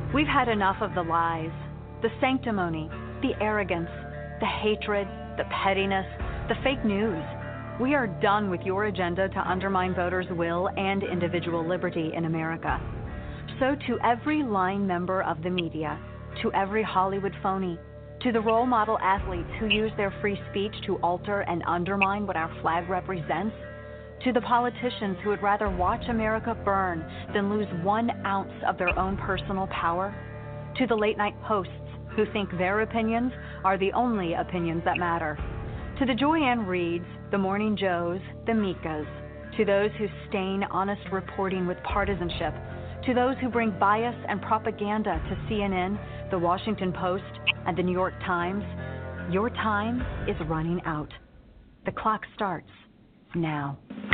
We've had enough of the lies, the sanctimony, the arrogance, the hatred, the pettiness, the fake news. We are done with your agenda to undermine voters' will and individual liberty in America. So to every lying member of the media, to every Hollywood phony, to the role model athletes who use their free speech to alter and undermine what our flag represents, to the politicians who would rather watch America burn than lose 1 ounce of their own personal power, to the late-night hosts who think their opinions are the only opinions that matter, to the Joyanne Reeds, the Morning Joes, the Mikas, to those who stain honest reporting with partisanship, to those who bring bias and propaganda to CNN, the Washington Post, and the New York Times, your time is running out. The clock starts now.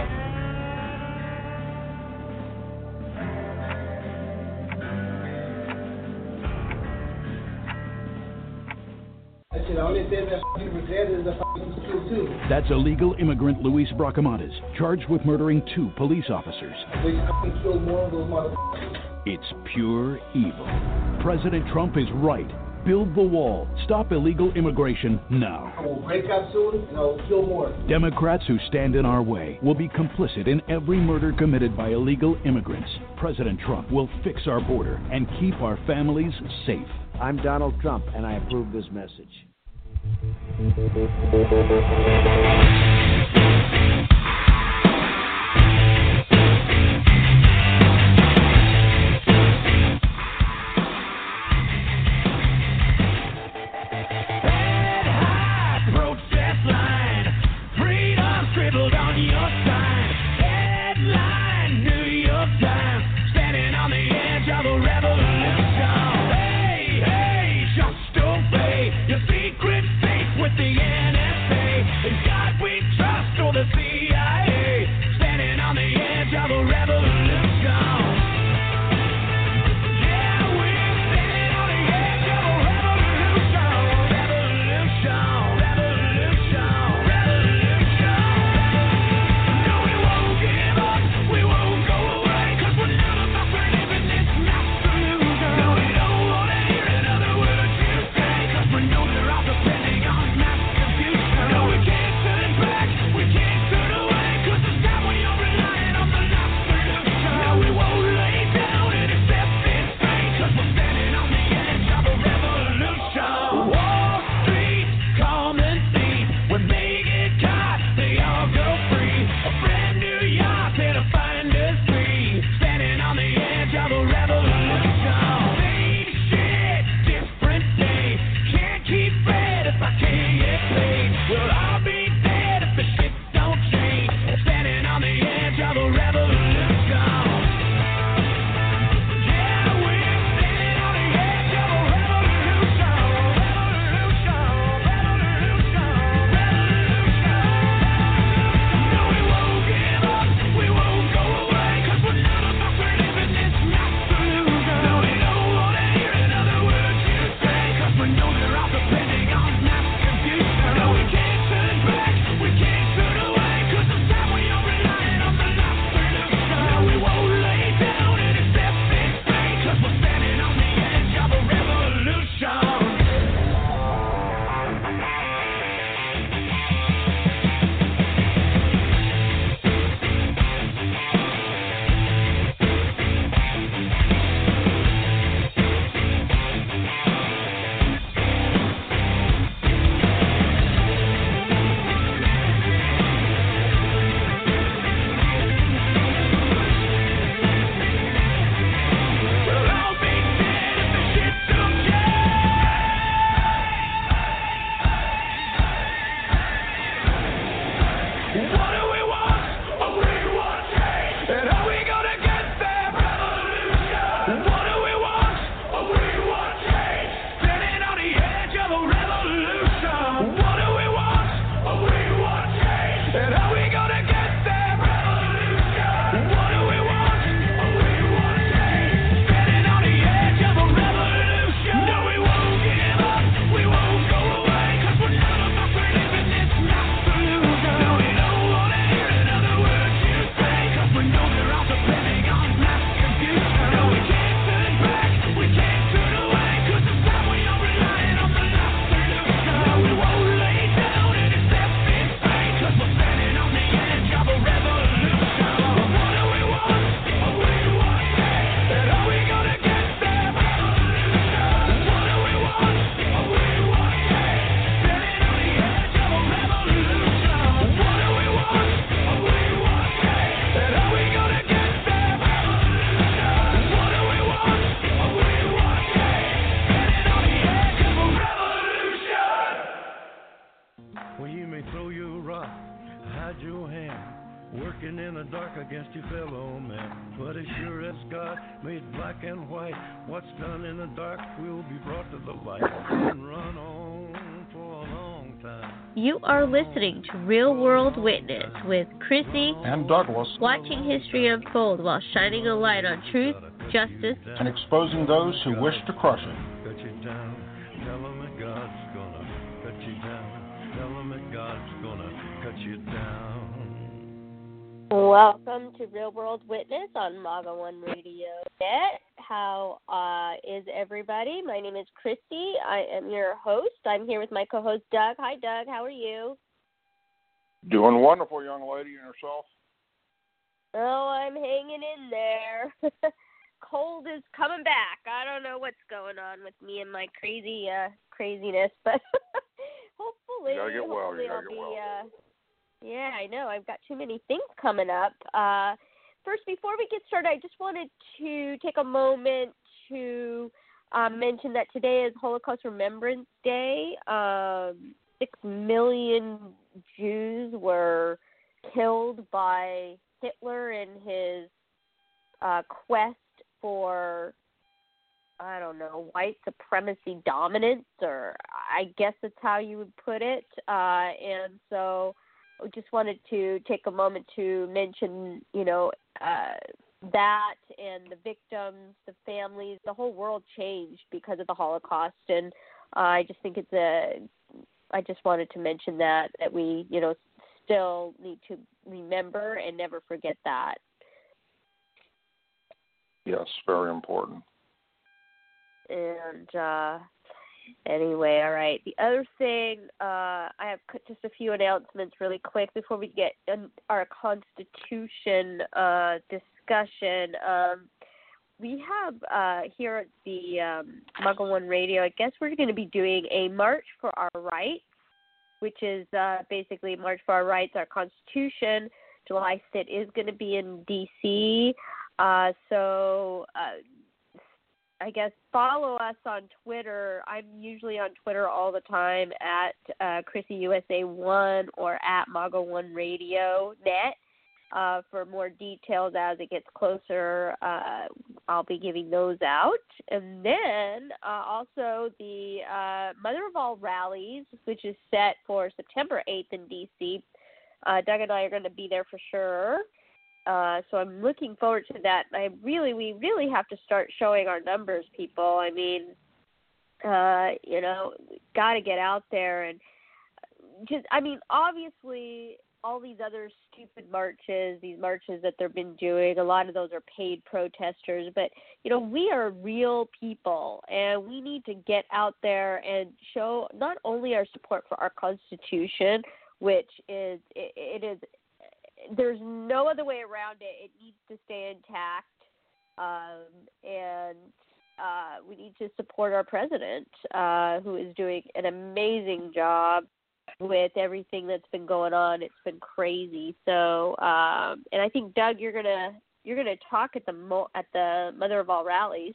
That's illegal immigrant Luis Bracamontes, charged with murdering 2 police officers. It's pure evil. President Trump is right. Build the wall. Stop illegal immigration now. I will break up soon and I will kill more. Democrats who stand in our way will be complicit in every murder committed by illegal immigrants. President Trump will fix our border and keep our families safe. I'm Donald Trump, and I approve this message. God made black and white. What's done in the dark will be brought to the light and run on for a long time. You are listening to Real World Witness with Chrissy and Douglas, watching history unfold while shining a light on truth, justice, and exposing those who wish to crush it. Cut you down, tell them that God's gonna cut you down, tell them that God's gonna cut you down. Welcome to Real World Witness on MAGA One Radio Net. How is everybody? My name is Christy. I am your host. I'm here with my co-host, Doug. Hi, Doug. How are you? Doing wonderful, young lady, and yourself? Oh, I'm hanging in there. Cold is coming back. I don't know what's going on with me and my craziness, but hopefully, you gotta get well. You gotta get well. Yeah, I know. I've got too many things coming up. First, before we get started, I just wanted to take a moment to mention that today is Holocaust Remembrance Day. 6 million Jews were killed by Hitler in his quest for, I don't know, white supremacy dominance, or I guess that's how you would put it. And so I just wanted to take a moment to mention, that and the victims, the families, the whole world changed because of the Holocaust. And I just think I just wanted to mention that we, still need to remember and never forget that. Yes, very important. And anyway, all right. The other thing, I have just a few announcements really quick before we get our Constitution discussion. We have here at the MAGA One Radio, I guess we're going to be doing a March for Our Rights, which is basically March for Our Rights, our Constitution. July sit is going to be in D.C., so I guess follow us on Twitter. I'm usually on Twitter all the time at ChrissyUSA1 or at MAGA1 Radio Net. For more details as it gets closer, I'll be giving those out. And then also the Mother of All Rallies, which is set for September 8th in D.C. Doug and I are going to be there for sure. So I'm looking forward to that. We really have to start showing our numbers, people. I mean, got to get out there and obviously all these other stupid marches, these marches that they've been doing, a lot of those are paid protesters, but, we are real people and we need to get out there and show not only our support for our Constitution, which is, there's no other way around it. It needs to stay intact, and we need to support our president, who is doing an amazing job with everything that's been going on. It's been crazy. So, and I think Doug, you're gonna talk at the Mother of All Rallies.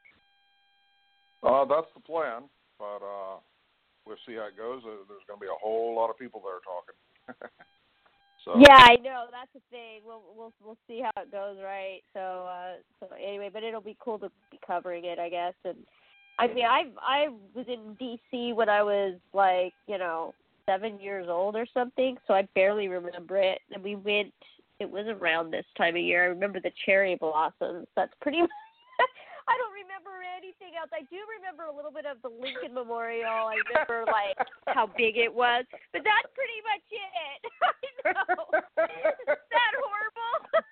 That's the plan, but we'll see how it goes. There's going to be a whole lot of people there talking. So. Yeah, I know. That's the thing. We'll see how it goes, right? So anyway, but it'll be cool to be covering it, I guess. And I mean, I was in D.C. when I was 7 years old or something, so I barely remember it. And we went. It was around this time of year. I remember the cherry blossoms. That's pretty much. I don't remember anything else. I do remember a little bit of the Lincoln Memorial. I remember how big it was, but that's pretty much it. I know. Is that horrible?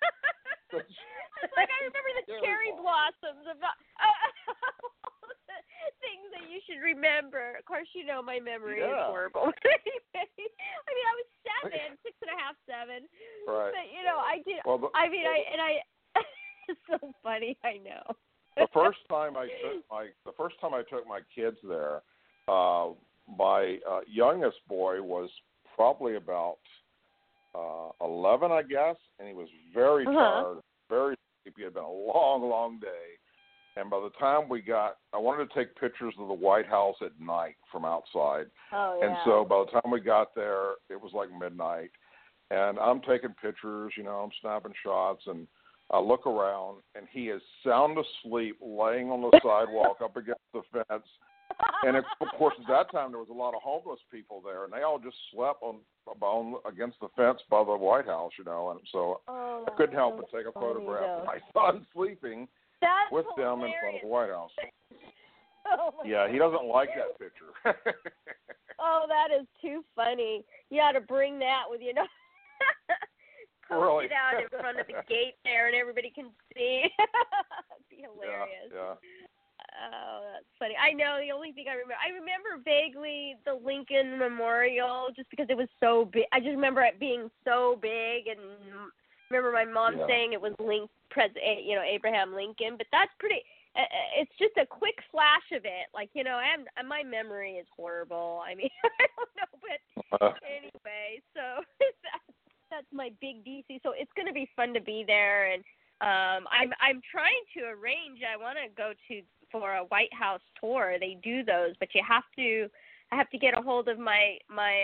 I remember the cherry blossoms of all the things that you should remember. Of course, my memory is horrible. Anyway, I mean, I was 7, 6.5, 7. Right. But I did. Well, it's so funny. I know. The first time I took my kids there, my youngest boy was probably about 11, I guess, and he was very tired, very sleepy. It had been a long, long day. And by the time I wanted to take pictures of the White House at night from outside. Oh, yeah. And so by the time we got there, it was like midnight. And I'm taking pictures, I'm snapping shots. And I look around, and he is sound asleep, laying on the sidewalk up against the fence. And of course, at that time there was a lot of homeless people there, and they all just slept on against the fence by the White House, And so I couldn't help but take a photograph of my son sleeping with them in front of the White House. Yeah, he doesn't like that picture. Oh, that is too funny. You ought to bring that with you. Post really? it out in front of the gate there, and everybody can see. It'd be hilarious. Yeah. Oh, that's funny. I know the only thing I remember vaguely the Lincoln Memorial, just because it was so big. I just remember it being so big, and remember my mom saying it was Abraham Lincoln. But that's pretty. It's just a quick flash of it, and my memory is horrible. I mean, I don't know, but anyway, so that's my big DC. So it's going to be fun to be there, and I'm trying to arrange. I want to go for a White House tour. They do those, but I have to get a hold of my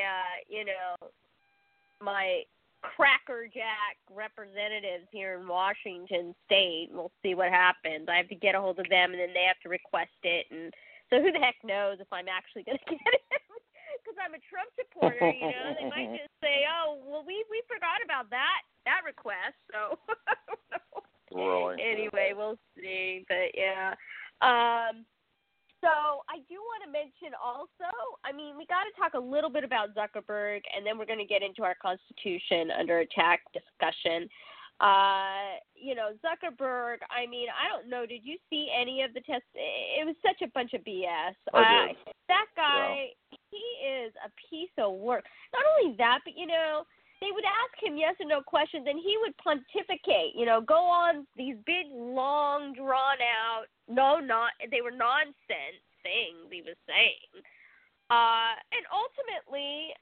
crackerjack representatives here in Washington State. We'll see what happens. I have to get a hold of them, and then they have to request it. And so who the heck knows if I'm actually going to get it? Because I'm a Trump supporter, They might just say, "Oh, well, we forgot about that request." So I don't know. Really? Anyway, we'll see. But yeah. So I do want to mention also, we got to talk a little bit about Zuckerberg, and then we're going to get into our Constitution under attack discussion. Zuckerberg, I don't know, did you see any of the tests? It was such a bunch of BS. I did. That guy, he is a piece of work. Not only that, but, they would ask him yes or no questions, and he would pontificate, go on these big, long, drawn-out, they were nonsense things he was saying. And ultimately,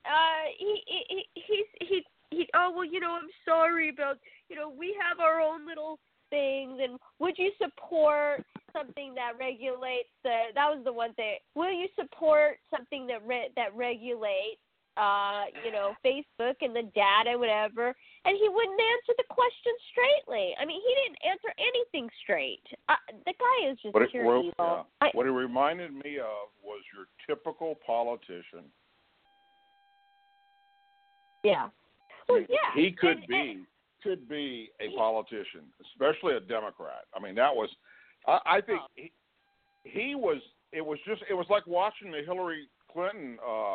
I'm sorry about, we have our own little things, and would you support something that regulates that was the one thing, will you support something that regulates Facebook and the data, whatever, and he wouldn't answer the question straightly. He didn't answer anything straight. The guy is just pure evil. Yeah. What he reminded me of was your typical politician. Yeah. Well, yeah. He could be a politician, especially a Democrat. That was, I think he was. It was like watching the Hillary Clinton.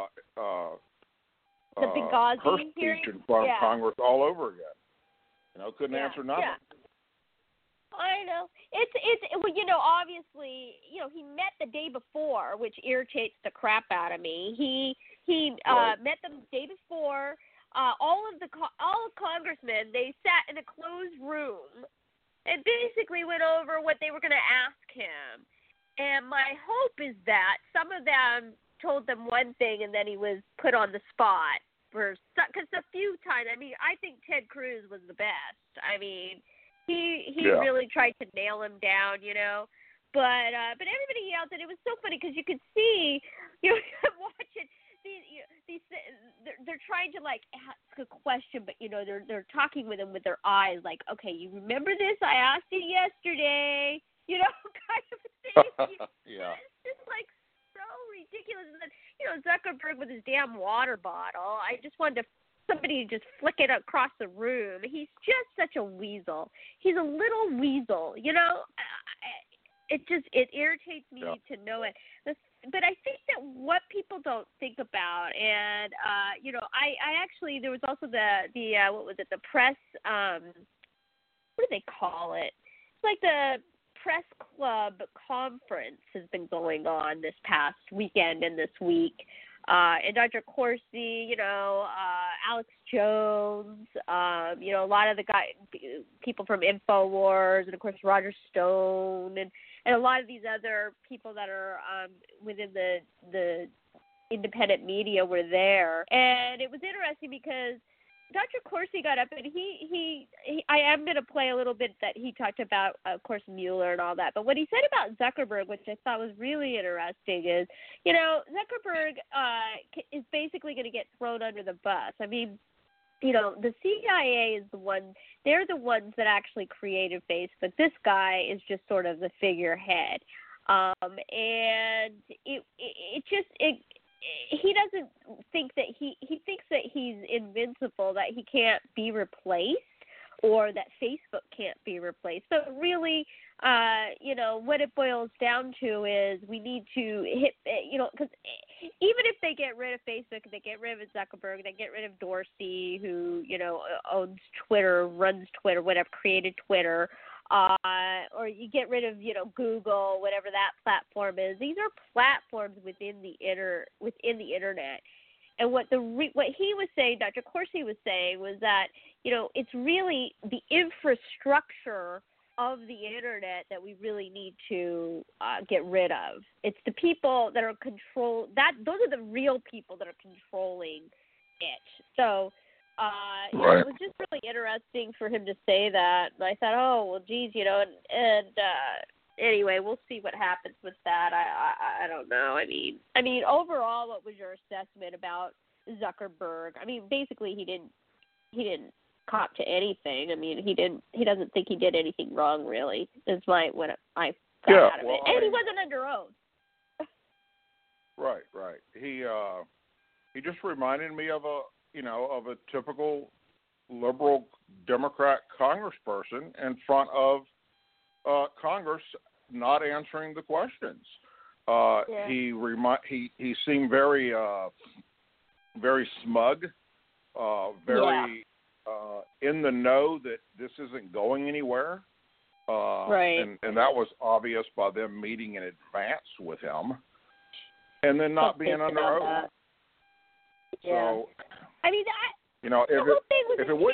The Benghazi her speech hearing? in front of Congress all over again. Couldn't answer nothing. Yeah. I know. Obviously, he met the day before, which irritates the crap out of me. He met them the day before. All of congressmen, they sat in a closed room and basically went over what they were going to ask him. And my hope is that some of them told them one thing, and then he was put on the spot because a few times. I think Ted Cruz was the best. He really tried to nail him down, But everybody else, and it was so funny because you could see, watching these. They're trying to ask a question, but they're talking with him with their eyes, like, okay, you remember this? I asked you yesterday, kind of thing. Yeah. It's just so ridiculous. And then, Zuckerberg with his damn water bottle. I just wanted somebody to just flick it across the room. He's just such a weasel. He's a little weasel, It irritates me to no end. But I think that what people don't think about, and I actually, there was also the what was it, the press, what do they call it? It's like the press club conference has been going on this past weekend and this week. And Dr. Corsi, Alex Jones, a lot of the people from InfoWars, and of course Roger Stone, and a lot of these other people that are within the independent media were there. And it was interesting because Dr. Corsi got up, and I am going to play a little bit that he talked about, of course, Mueller and all that. But what he said about Zuckerberg, which I thought was really interesting, is, Zuckerberg is basically going to get thrown under the bus. the CIA is the one. They're the ones that actually created Facebook. This guy is just sort of the figurehead, and he doesn't think that he thinks that he's invincible, that he can't be replaced, or that Facebook can't be replaced. But really, what it boils down to is we need to hit, because even if they get rid of Facebook, they get rid of Zuckerberg, they get rid of Dorsey, who, owns Twitter, runs Twitter, whatever, created Twitter, or you get rid of, Google, whatever that platform is. These are platforms within the internet. And what he was saying, Dr. Corsi was saying, was that, it's really the infrastructure of the internet that we really need to get rid of. It's the people that are those are the real people that are controlling it. So right. It was just really interesting for him to say that. And I thought, oh, well, geez, and anyway, we'll see what happens with that. I don't know. I mean, overall, what was your assessment about Zuckerberg? I mean, basically, he didn't cop to anything. I mean, he doesn't think he did anything wrong, really. Is what I got out of it. And he wasn't under oath. Right. He just reminded me of a typical liberal Democrat congressperson in front of Congress not answering the questions. He seemed very smug, very in the know that this isn't going anywhere. Right. And that was obvious by them meeting in advance with him, and then not being under oath. Yeah. So, I mean, if it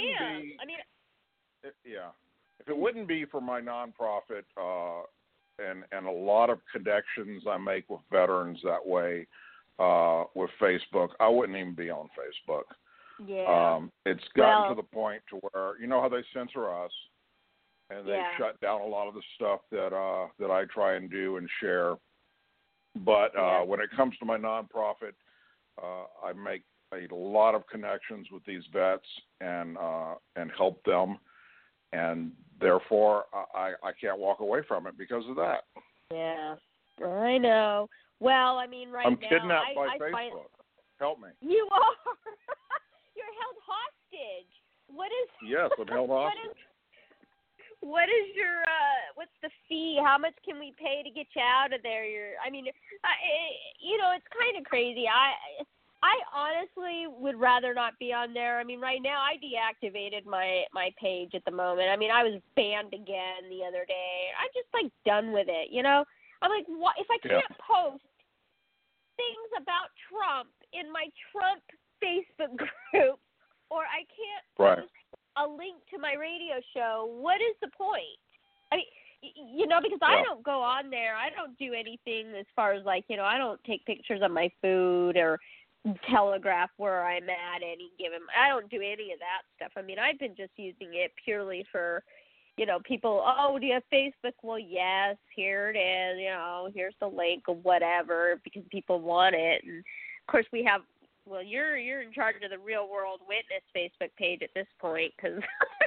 wouldn't be for my nonprofit and a lot of connections I make with veterans that way with Facebook, I wouldn't even be on Facebook. Yeah. It's gotten to the point to where how they censor us, and they shut down a lot of the stuff that I try and do and share. But when it comes to my nonprofit, I make a lot of connections with these vets and help them, and therefore I can't walk away from it because of that. Yeah, I know. Well, I mean, I'm kidnapped by Facebook. Help me. You are. You're held hostage. Yes, I'm held hostage. What is your what's the fee? How much can we pay to get you out of there? It's kind of crazy. I honestly would rather not be on there. I mean, right now I deactivated my page at the moment. I mean, I was banned again the other day. I'm just done with it. I'm like, what if I can't post things about Trump in my Trump Facebook group, or I can't post a link to my radio show? What is the point? I mean, because I don't go on there. I don't do anything as far as I don't take pictures of my food or telegraph where I'm at any given. I don't do any of that stuff. I mean, I've been just using it purely for, people. Oh, do you have Facebook? Well, yes. Here it is. Here's the link or whatever, because people want it. And of course, we have. Well, you're in charge of the Real World Witness Facebook page at this point, because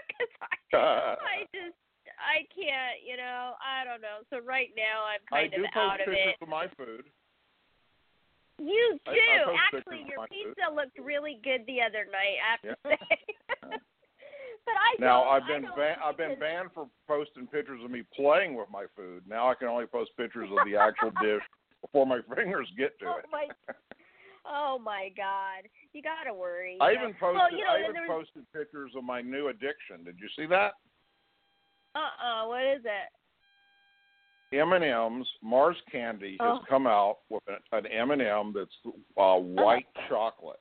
I can't, I don't know. So right now I'm kind of out of it. I do post pictures of my food. You do. I actually, your pizza looked really good the other night, I have to say. But I've been banned for posting pictures of me playing with my food. Now I can only post pictures of the actual dish before my fingers get to it. Oh my God! You gotta worry. I even posted pictures of my new addiction. Did you see that? What is it? M&M's Mars Candy has come out with an M&M that's white chocolate.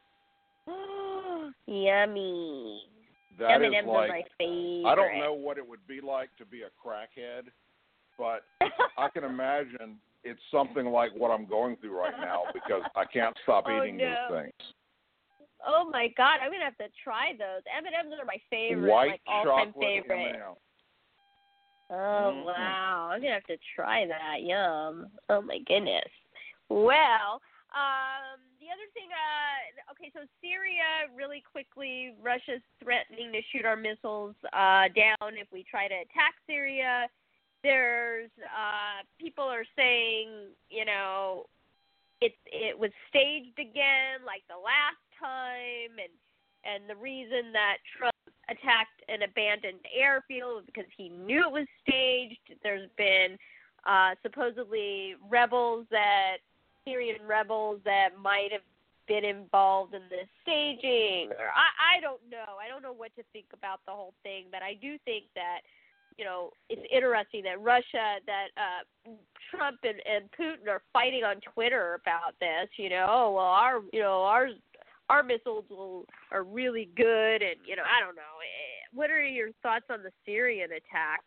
Yummy. That M&Ms is are my favorite. I don't know what it would be like to be a crackhead, but I can imagine it's something like what I'm going through right now because I can't stop eating these things. Oh my God, I'm gonna have to try those. M&Ms are my favorite, white all-time chocolate favorite. M&M. Oh wow, I'm gonna have to try that. Yum. Oh my goodness. Well, The other thing, okay, so Syria, really quickly, Russia's threatening to shoot our missiles down if we try to attack Syria. There's people are saying, you know, it was staged again like the last time, and the reason that Trump attacked an abandoned airfield was because he knew it was staged. There's been supposedly Syrian rebels that might have been involved in this staging. Or I don't know. I don't know what to think about the whole thing, but I do think that, you know, it's interesting that Trump and Putin are fighting on Twitter about this. You know, oh, well, our missiles are really good, and you know, I don't know. What are your thoughts on the Syrian attack?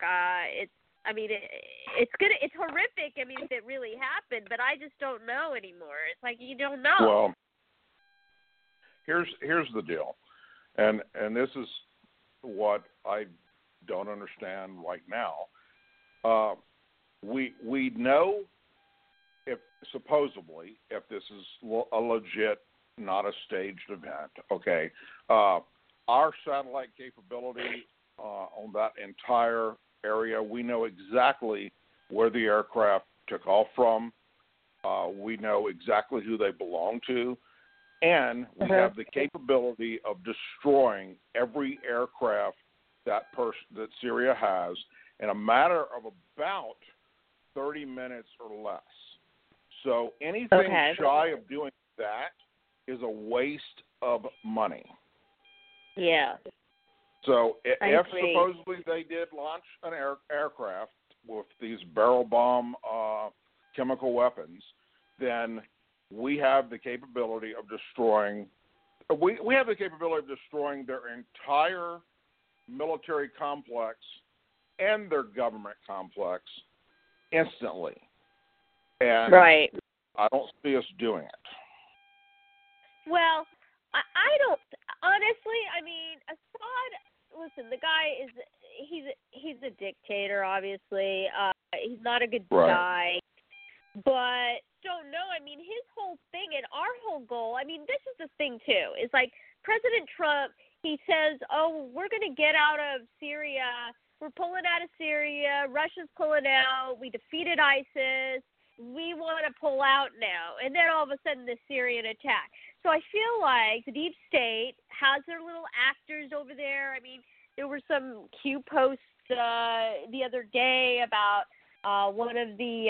It's horrific. I mean, if it really happened, but I just don't know anymore. It's like you don't know. Well, here's the deal, and this is what I don't understand right now. We know if this is a legit, not a staged event. Okay, our satellite capability on that entire area, we know exactly where the aircraft took off from. We know exactly who they belong to, and we have the capability of destroying every aircraft that Syria has in a matter of about 30 minutes or less. So anything shy of doing that is a waste of money. Yeah. So if supposedly they did launch an aircraft with these barrel bomb chemical weapons, then we have the capability of destroying. We have the capability of destroying their entire military complex and their government complex instantly. And I don't see us doing it. Well, I don't honestly. I mean, Assad. Listen, the guy he's a dictator. Obviously, he's not a good guy. But don't know. I mean, his whole thing and our whole goal. I mean, this is the thing too. Is like President Trump. He says, "Oh, we're going to get out of Syria. We're pulling out of Syria. Russia's pulling out. We defeated ISIS. We want to pull out now." And then all of a sudden, the Syrian attack. So I feel like the deep state has their little actors over there. I mean, there were some Q posts the other day about one of the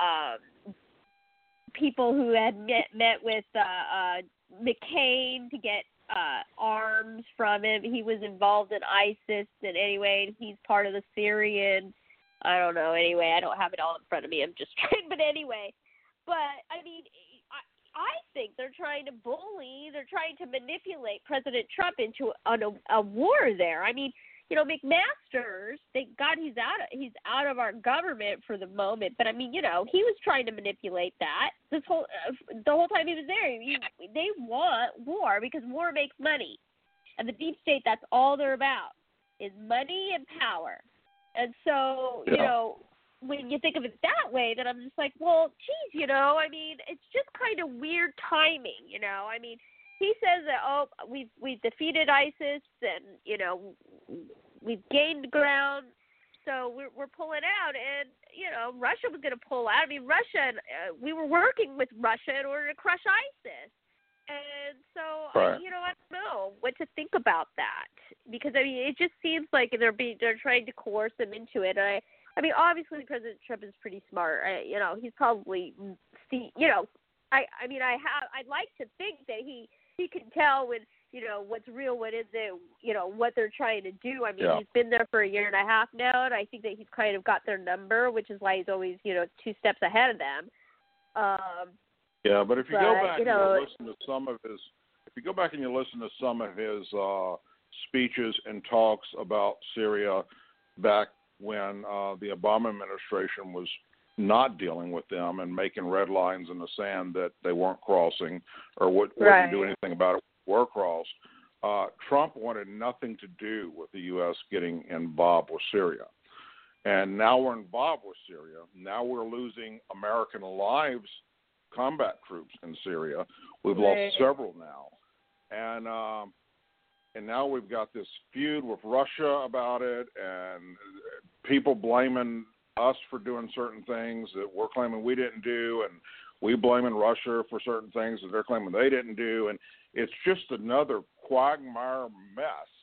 people who had met with McCain to get arms from him. He was involved in ISIS, and anyway, he's part of the Syrian. I don't know. Anyway, I don't have it all in front of me. I'm just trying. But anyway, I mean, I think they're trying to they're trying to manipulate President Trump into a war there. I mean, you know, McMaster's, thank God he's out of our government for the moment. But I mean, you know, he was trying to manipulate that the whole time he was there. They want war because war makes money, and the deep state, that's all they're about, is money and power. And so, you know, when you think of it that way, then I'm just like, well, geez, you know, I mean, it's just kind of weird timing, you know. I mean, he says that, oh, we've defeated ISIS, and, you know, we've gained ground, so we're pulling out. And, you know, Russia was going to pull out. I mean, we were working with Russia in order to crush ISIS. And so, you know, I don't know what to think about that, because I mean, it just seems like they're trying to coerce them into it. And I mean, obviously, President Trump is pretty smart. You know, he's probably, you know, I'd like to think that he can tell when, you know, what's real, what isn't, you know, what they're trying to do. I mean, he's been there for a year and a half now, and I think that he's kind of got their number, which is why he's always, you know, 2 steps ahead of them. Yeah, but if you go back and you listen to some of his speeches and talks about Syria back when the Obama administration was not dealing with them and making red lines in the sand that they weren't crossing or wouldn't do anything about it, were crossed, Trump wanted nothing to do with the U.S. getting involved with Syria. And now we're involved with Syria. Now we're losing American lives combat troops in Syria. We've lost several now, and now we've got this feud with Russia about it, and people blaming us for doing certain things that we're claiming we didn't do, and we blaming Russia for certain things that they're claiming they didn't do, and it's just another quagmire mess.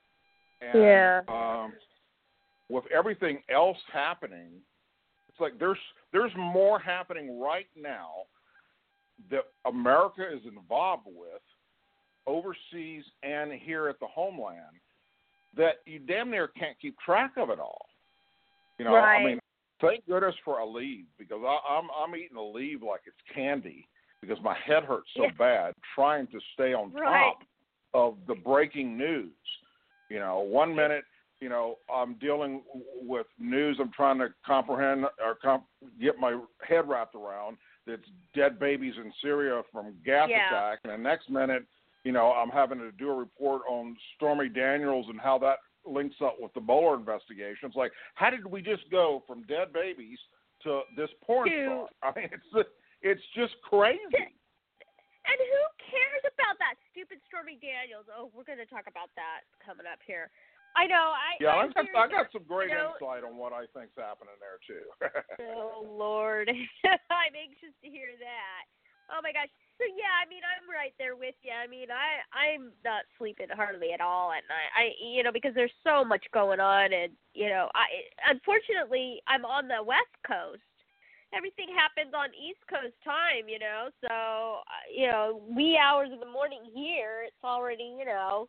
And with everything else happening, it's like there's more happening right now that America is involved with, overseas and here at the homeland, that you damn near can't keep track of it all. You know, right. I mean, thank goodness for Aleve, because I'm eating Aleve like it's candy, because my head hurts so bad trying to stay on top of the breaking news. You know, one minute, you know, I'm dealing with news I'm trying to comprehend or get my head wrapped around. That's dead babies in Syria from gas attack, and the next minute, you know, I'm having to do a report on Stormy Daniels and how that links up with the Mueller investigation. It's like, how did we just go from dead babies to this porn star? I mean, it's just crazy. And who cares about that stupid Stormy Daniels? Oh, we're going to talk about that coming up here. I know. I got some great insight on what I think's happening there too. Oh Lord, I'm anxious to hear that. Oh my gosh. So yeah, I mean, I'm right there with you. I mean, I'm not sleeping hardly at all at night. You know, because there's so much going on, and you know, unfortunately I'm on the West Coast. Everything happens on East Coast time, you know. So you know, wee hours of the morning here, it's already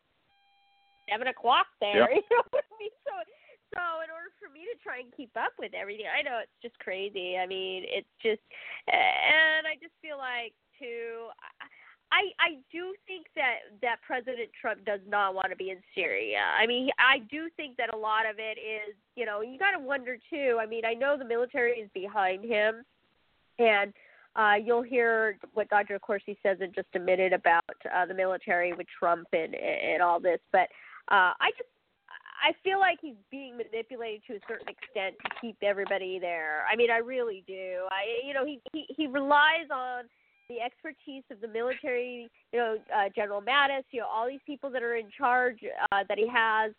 7 o'clock there. Yep. You know what I mean? So in order for me to try and keep up with everything, I know it's just crazy. I mean, it's just, and I just feel like too, I do think that President Trump does not want to be in Syria. I mean, I do think that a lot of it is, you got to wonder too. I mean, I know the military is behind him, and you'll hear what Dr. Corsi says in just a minute about the military with Trump and all this, but I feel like he's being manipulated to a certain extent to keep everybody there. I mean, I really do. He relies on the expertise of the military, General Mattis, all these people that are in charge that he has,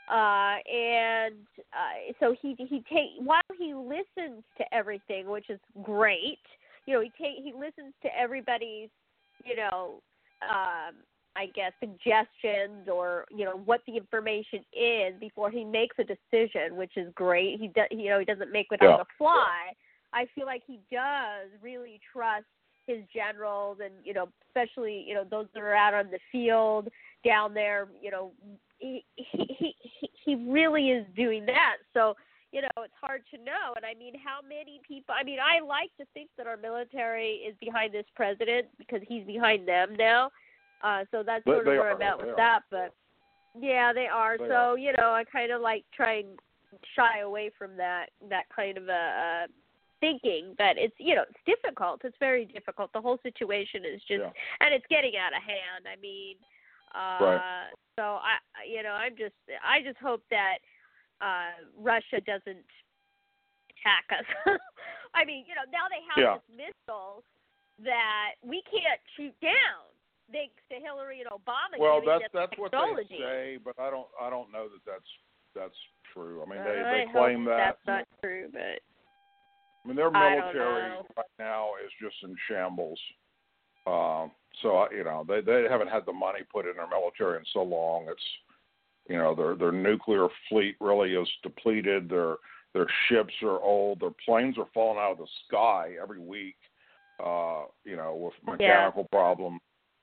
so while he listens to everything, which is great, he listens to everybody's, I guess, suggestions or, what the information is before he makes a decision, which is great. He doesn't make it on the fly. I feel like he does really trust his generals and, especially, those that are out on the field down there, he really is doing that. So, it's hard to know. And I mean, how many people, I mean, I like to think that our military is behind this president because he's behind them now. So that's sort of where I'm at with that. But yeah, they are. So, I kind of like try and shy away from that kind of a thinking. But it's, it's difficult. It's very difficult. The whole situation is just, and it's getting out of hand. I mean, so I just hope that Russia doesn't attack us. I mean, now they have this missile that we can't shoot down. Thanks to Hillary and Obama. Well, that's what they say, but I don't know that that's true. I mean, they claim that that's not true, but I mean, their military right now is just in shambles. So they haven't had the money put in their military in so long. It's their nuclear fleet really is depleted. Their ships are old. Their planes are falling out of the sky every week. With mechanical problems.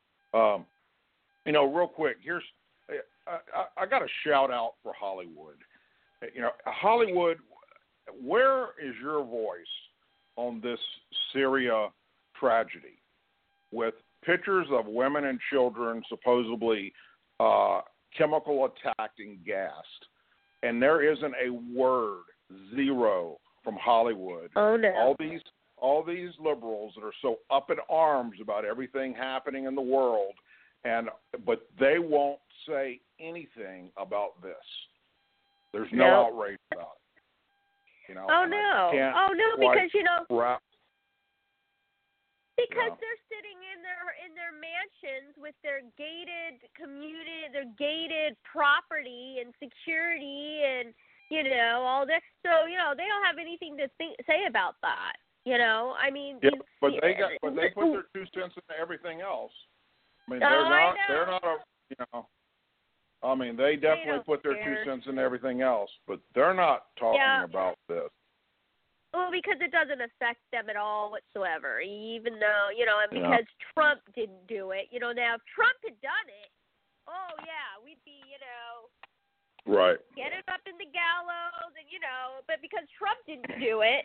Real quick, I got a shout out for Hollywood. Hollywood, where is your voice on this Syria tragedy with pictures of women and children supposedly chemical attacked and gassed, and there isn't a word, zero, from Hollywood? Oh no! All these liberals that are so up in arms about everything happening in the world, but they won't say anything about this. There's no outrage about it. Oh no! Because Because they're sitting in their mansions with their gated community, their gated property and security, and all that. So they don't have anything to say about that. I mean. Yeah, but they put their 2 cents into everything else. I mean, they're not a. I mean, they definitely put their 2 cents into everything else, but they're not talking about this. Well, because it doesn't affect them at all whatsoever, even though, and because Trump didn't do it. Now if Trump had done it, oh, yeah, we'd be, right. Get it up in the gallows, and, but because Trump didn't do it,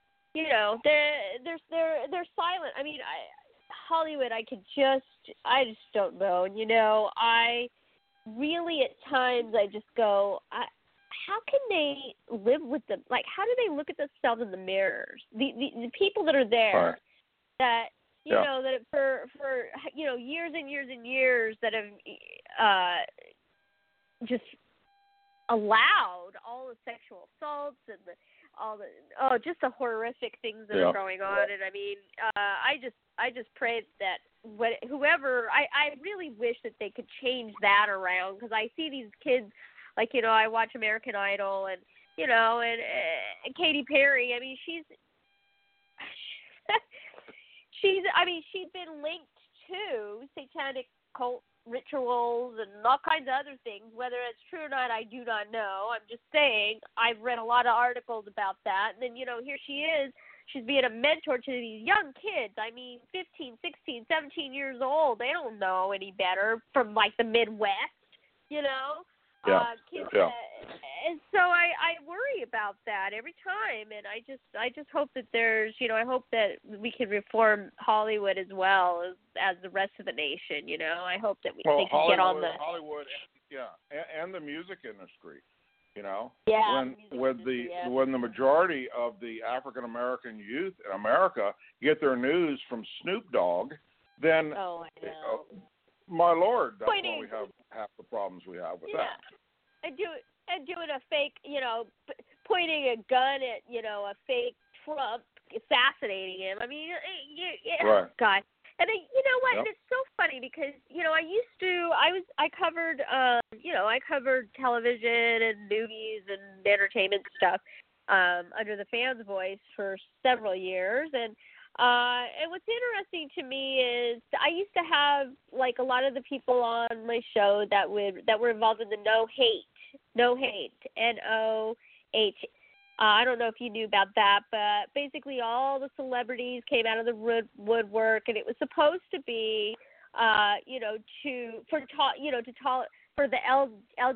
they're silent. I mean, Hollywood, I just don't know. And, I really at times I just go, how can they live with them? Like, how do they look at themselves in the mirrors? The people that are there, that that for years and years and years that have just allowed all the sexual assaults and just the horrific things that are going on. And I mean, I just pray that whoever I really wish that they could change that around, because I see these kids. Like, I watch American Idol and, and Katy Perry. I mean, she's been linked to satanic cult rituals and all kinds of other things. Whether it's true or not, I do not know. I'm just saying I've read a lot of articles about that. And then, here she is. She's being a mentor to these young kids. I mean, 15, 16, 17 years old. They don't know any better from, like, the Midwest, kids, and so I worry about that every time, and I just hope that there's, I hope that we can reform Hollywood as well as the rest of the nation. I hope that they can get on the Hollywood, and the music industry. When when the majority of the African American youth in America get their news from Snoop Dogg, then my Lord, that's why we have half the problems we have with that. And doing a fake, pointing a gun at, a fake Trump, assassinating him. I mean, right. God. And then, you know what? It's so funny because, I covered television and movies and entertainment stuff under the Fans Voice for several years. And what's interesting to me is I used to have, like, a lot of the people on my show that were involved in the No Hate, NOH. I don't know if you knew about that, but basically all the celebrities came out of the woodwork, and it was supposed to be, for the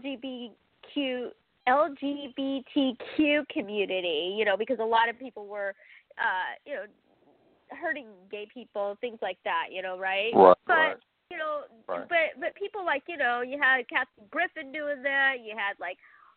LGBTQ community, because a lot of people were, hurting gay people, things like that, right? Right. But, but people like, you had Kathy Griffin doing that. You had, like,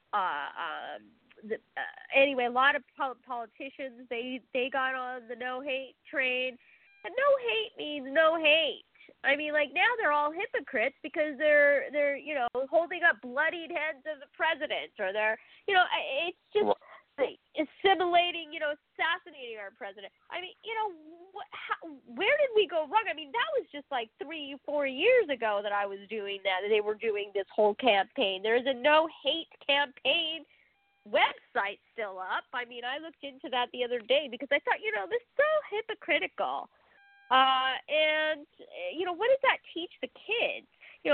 anyway, a lot of politicians, they got on the no hate train. And no hate means no hate. I mean, like, now they're all hypocrites because they're holding up bloodied heads of the president, or they're, it's just assimilating, assassinating our president. I mean, where did we go wrong? I mean, that was just like 3-4 years ago that I was doing that. They were doing this whole campaign. There's a no hate campaign website still up. I mean, I looked into that the other day because I thought, this is so hypocritical. And what does that teach the kids?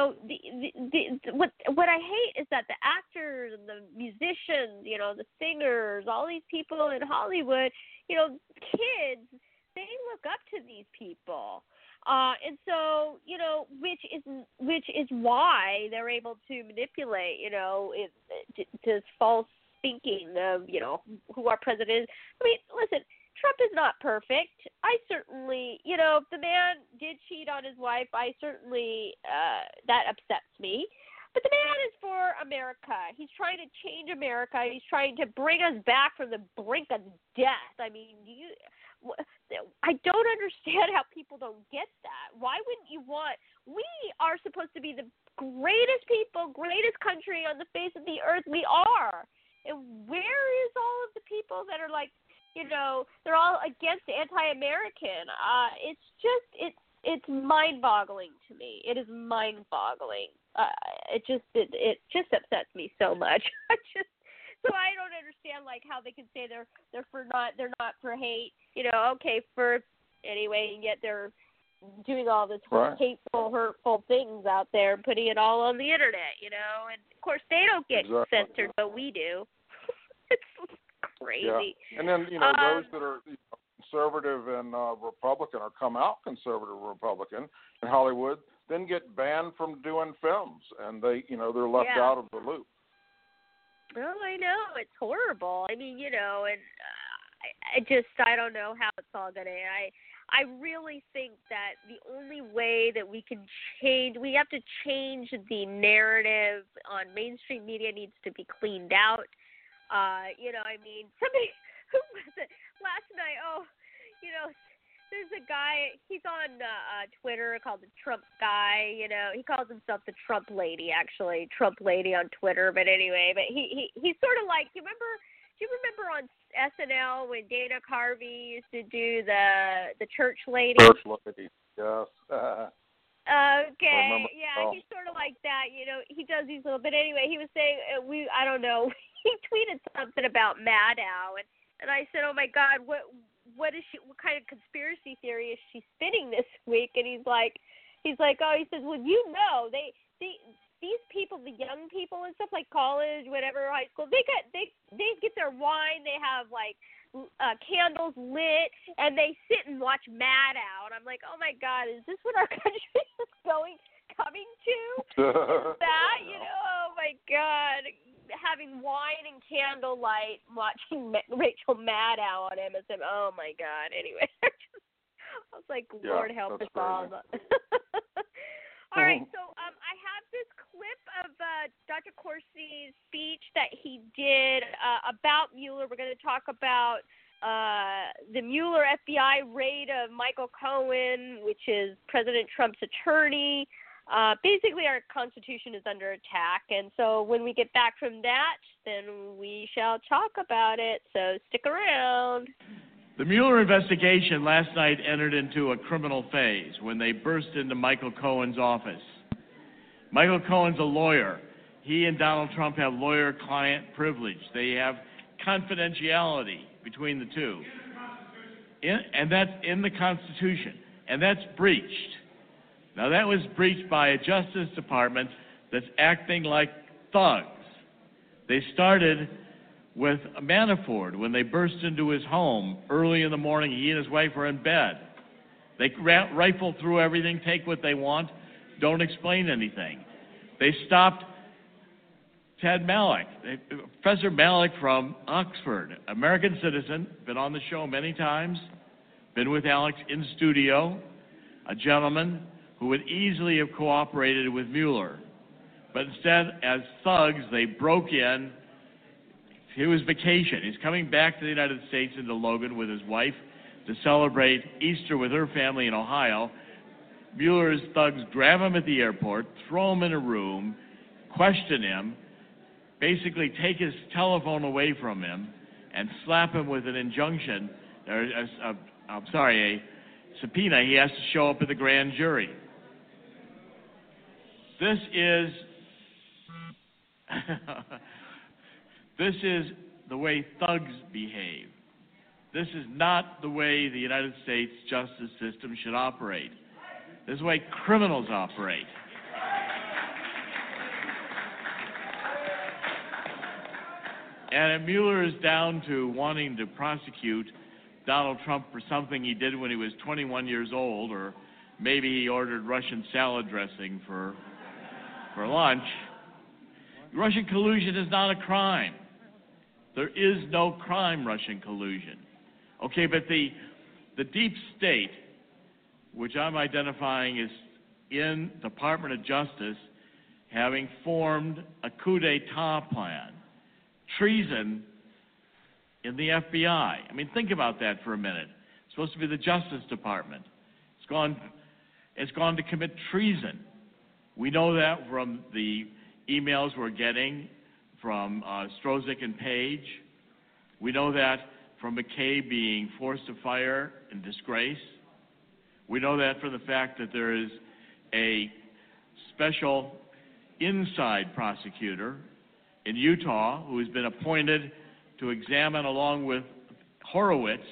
What I hate is that the actors and the musicians, the singers, all these people in Hollywood, kids, they look up to these people. And so, which is why they're able to manipulate, this false thinking of, who our president is. I mean, listen, Trump is not perfect. I certainly, if the man did cheat on his wife, I certainly, that upsets me. But the man is for America. He's trying to change America. He's trying to bring us back from the brink of death. I mean, I don't understand how people don't get that. Why wouldn't you we are supposed to be the greatest people, greatest country on the face of the earth. We are. And where is all of the people that are like, they're all against anti-American. It's mind-boggling to me. It is mind-boggling. It just upsets me so much. So I don't understand how they can say they're not for hate. Anyway, and yet they're doing all this hateful, hurtful things out there and putting it all on the internet. And of course they don't get censored, but we do. It's crazy. Yeah. And then those that are conservative and Republican or come out conservative Republican in Hollywood then get banned from doing films, and they're left out of the loop. Well, I know it's horrible. I mean, and I don't know how it's all gonna. I really think that the only way that we have to change the narrative on mainstream media needs to be cleaned out. Somebody, who was it last night? There's a guy, he's on Twitter called the Trump guy, he calls himself the Trump lady, actually, Trump lady on Twitter, but anyway, he's sort of like, do you remember on SNL when Dana Carvey used to do the church lady? Church lady, yes. Okay, yeah, he's sort of like that, he does these little, but anyway, he was saying, I don't know, he tweeted something about Maddow, and I said, oh my God, what kind of conspiracy theory is she spinning this week? And he says, well, these people, the young people and stuff, like college, whatever, high school, they get their wine, they have candles lit, and they sit and watch Maddow. And I'm like, oh my God, is this what our country is coming to? That, oh my God, having wine and candlelight, watching Rachel Maddow on MSN. Oh my God. Anyway, I was like, Lord help us all. All right, so I have this clip of Dr. Corsi's speech that he did about Mueller. We're going to talk about the Mueller FBI raid of Michael Cohen, which is President Trump's attorney. Basically, our Constitution is under attack, and so when we get back from that, then we shall talk about it, so stick around. The Mueller investigation last night entered into a criminal phase when they burst into Michael Cohen's office. Michael Cohen's a lawyer. He and Donald Trump have lawyer-client privilege. They have confidentiality between the two. And that's in the Constitution, and that's breached. Now, that was breached by a Justice Department that's acting like thugs. They started with Manafort when they burst into his home early in the morning. He and his wife were in bed. They rifle through everything, take what they want, don't explain anything. They stopped Ted Malloch, Professor Malloch from Oxford, American citizen, been on the show many times, been with Alex in studio, a gentleman who would easily have cooperated with Mueller. But instead, as thugs, they broke in. It was vacation. He's coming back to the United States into Logan with his wife to celebrate Easter with her family in Ohio. Mueller's thugs grab him at the airport, throw him in a room, question him, basically take his telephone away from him, and slap him with an injunction, a subpoena. He has to show up at the grand jury. This is the way thugs behave. This is not the way the United States justice system should operate. This is the way criminals operate. And Mueller is down to wanting to prosecute Donald Trump for something he did when he was 21 years old, or maybe he ordered Russian salad dressing for lunch. Russian collusion is not a crime. There is no crime, Russian collusion. Okay, but the deep state, which I'm identifying as in Department of Justice, having formed a coup d'etat plan, treason in the FBI. I mean, think about that for a minute. It's supposed to be the Justice Department. It's gone to commit treason. We know that from the emails we're getting from Strzok and Page. We know that from McCabe being forced to fire in disgrace. We know that for the fact that there is a special inside prosecutor in Utah who has been appointed to examine, along with Horowitz,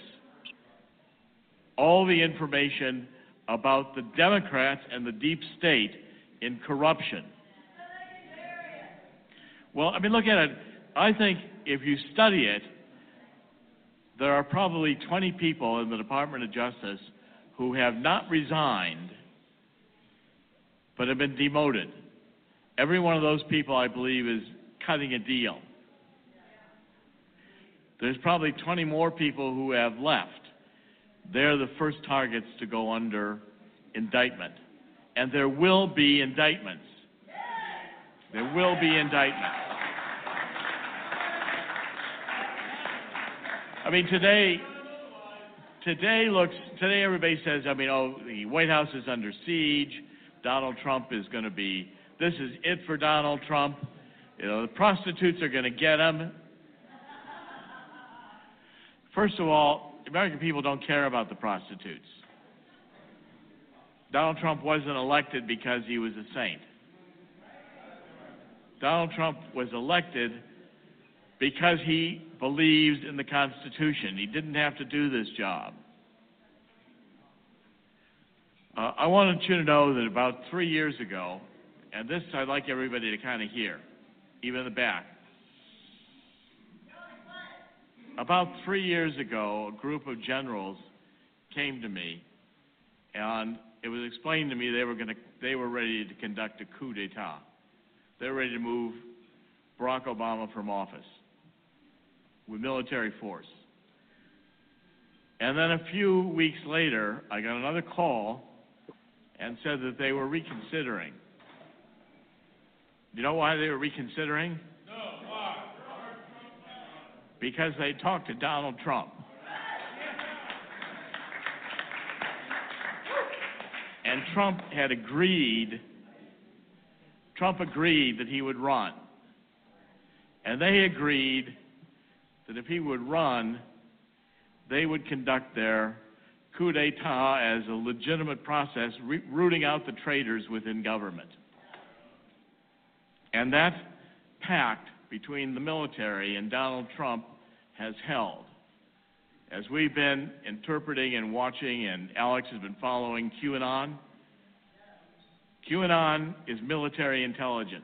all the information about the Democrats and the deep state in corruption. Well, I mean, look at it. I think if you study it, there are probably 20 people in the Department of Justice who have not resigned but have been demoted. Every one of those people, I believe, is cutting a deal. There's probably 20 more people who have left. They're the first targets to go under indictment. And there will be indictments. There will be indictments. I mean, today everybody says, the White House is under siege. Donald Trump is going to be, this is it for Donald Trump. The prostitutes are going to get him. First of all, American people don't care about the prostitutes. Donald Trump wasn't elected because he was a saint. Donald Trump was elected because he believes in the Constitution. He didn't have to do this job. I wanted you to know that about 3 years ago, and this I'd like everybody to kind of hear, even in the back. About 3 years ago, a group of generals came to me, and it was explained to me they were ready to conduct a coup d'etat. They were ready to move Barack Obama from office with military force. And then a few weeks later, I got another call and said that they were reconsidering. You know why they were reconsidering? No, why? Because they talked to Donald Trump. And Trump agreed that he would run. And they agreed that if he would run, they would conduct their coup d'etat as a legitimate process, rooting out the traitors within government. And that pact between the military and Donald Trump has held. As we've been interpreting and watching, and Alex has been following QAnon is military intelligence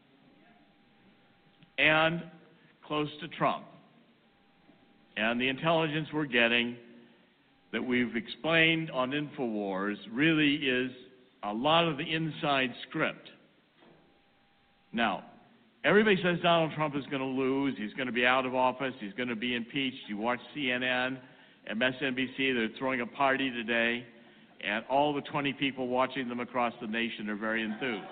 and close to Trump. And the intelligence we're getting that we've explained on InfoWars really is a lot of the inside script. Now, everybody says Donald Trump is going to lose, he's going to be out of office, he's going to be impeached. You watch CNN, MSNBC, they're throwing a party today, and all the 20 people watching them across the nation are very enthused.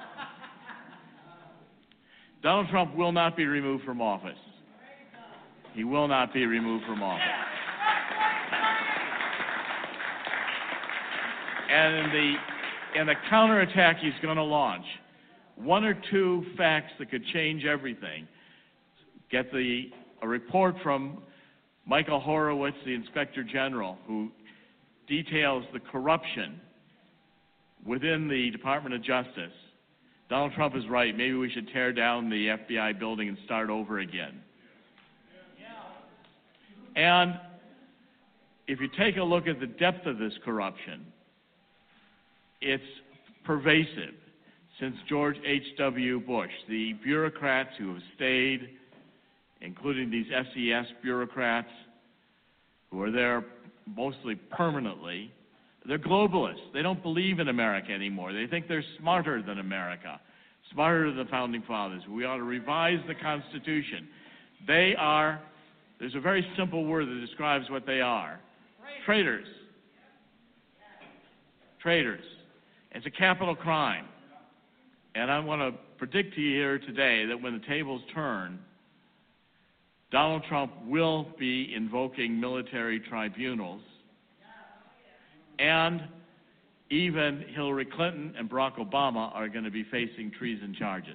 Donald Trump will not be removed from office. He will not be removed from office. And in the counterattack he's going to launch, one or two facts that could change everything. Get a report from Michael Horowitz, the Inspector General, who details the corruption within the Department of Justice. Donald Trump is right. Maybe we should tear down the FBI building and start over again. And if you take a look at the depth of this corruption, it's pervasive since George H.W. Bush. The bureaucrats who have stayed, including these SES bureaucrats who are there mostly permanently, they're globalists. They don't believe in America anymore. They think they're smarter than America, smarter than the Founding Fathers. We ought to revise the Constitution. There's a very simple word that describes what they are. Traitors. Traitors. It's a capital crime. And I want to predict to you here today that when the tables turn, Donald Trump will be invoking military tribunals, and even Hillary Clinton and Barack Obama are going to be facing treason charges.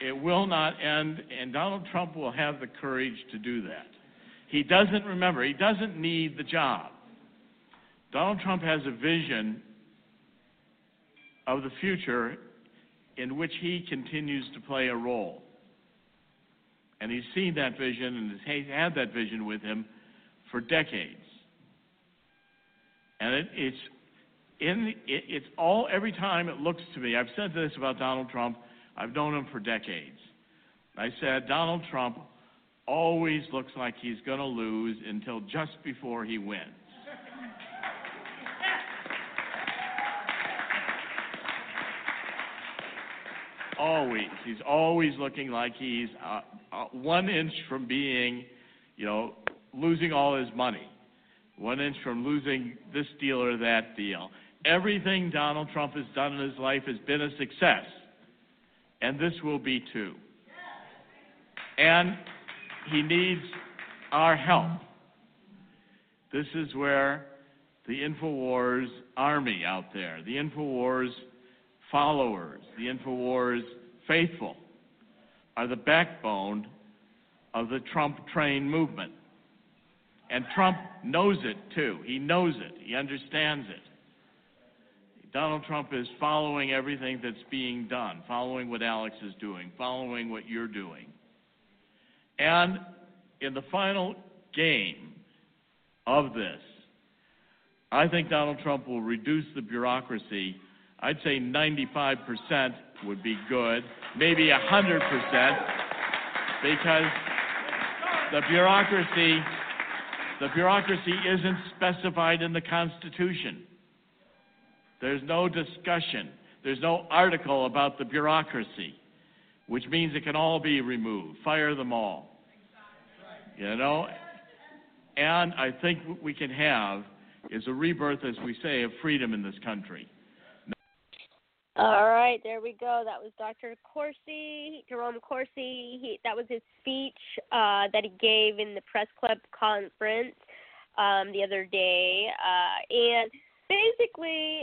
It will not end, and Donald Trump will have the courage to do that. He doesn't need the job. Donald Trump has a vision of the future in which he continues to play a role. And he's seen that vision and has had that vision with him for decades. And it's all, every time it looks to me, I've said this about Donald Trump, I've known him for decades. I said, Donald Trump always looks like he's going to lose until just before he wins. Always. He's always looking like he's 1 inch from being, losing all his money. 1 inch from losing this deal or that deal. Everything Donald Trump has done in his life has been a success. And this will be too. And he needs our help. This is where the InfoWars army out there, the InfoWars followers, the InfoWars faithful, are the backbone of the Trump train movement. And Trump knows it too. He knows it. He understands it. Donald Trump is following everything that's being done, following what Alex is doing, following what you're doing. And in the final game of this, I think Donald Trump will reduce the bureaucracy. I'd say 95% would be good, maybe 100%, because the bureaucracy isn't specified in the Constitution. There's no discussion. There's no article about the bureaucracy, which means it can all be removed. Fire them all. And I think what we can have is a rebirth, as we say, of freedom in this country. All right, there we go. That was Dr. Corsi, Jerome Corsi. That was his speech that he gave in the press club conference the other day. And basically,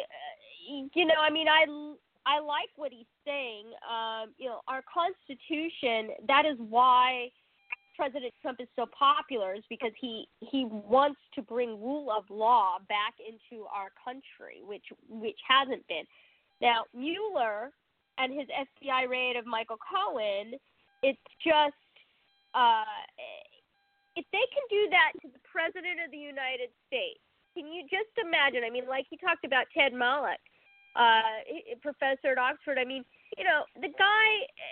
I like what he's saying. Our Constitution, that is why President Trump is so popular, is because he wants to bring rule of law back into our country, which hasn't been. Now, Mueller and his FBI raid of Michael Cohen, it's just, if they can do that to the President of the United States, can you just imagine? Like he talked about Ted Malloch, professor at Oxford. The guy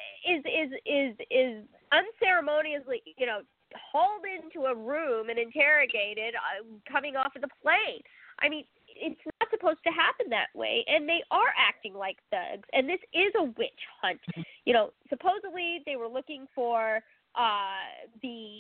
is unceremoniously, hauled into a room and interrogated coming off of the plane. It's not supposed to happen that way, and they are acting like thugs, and this is a witch hunt. Supposedly they were looking for the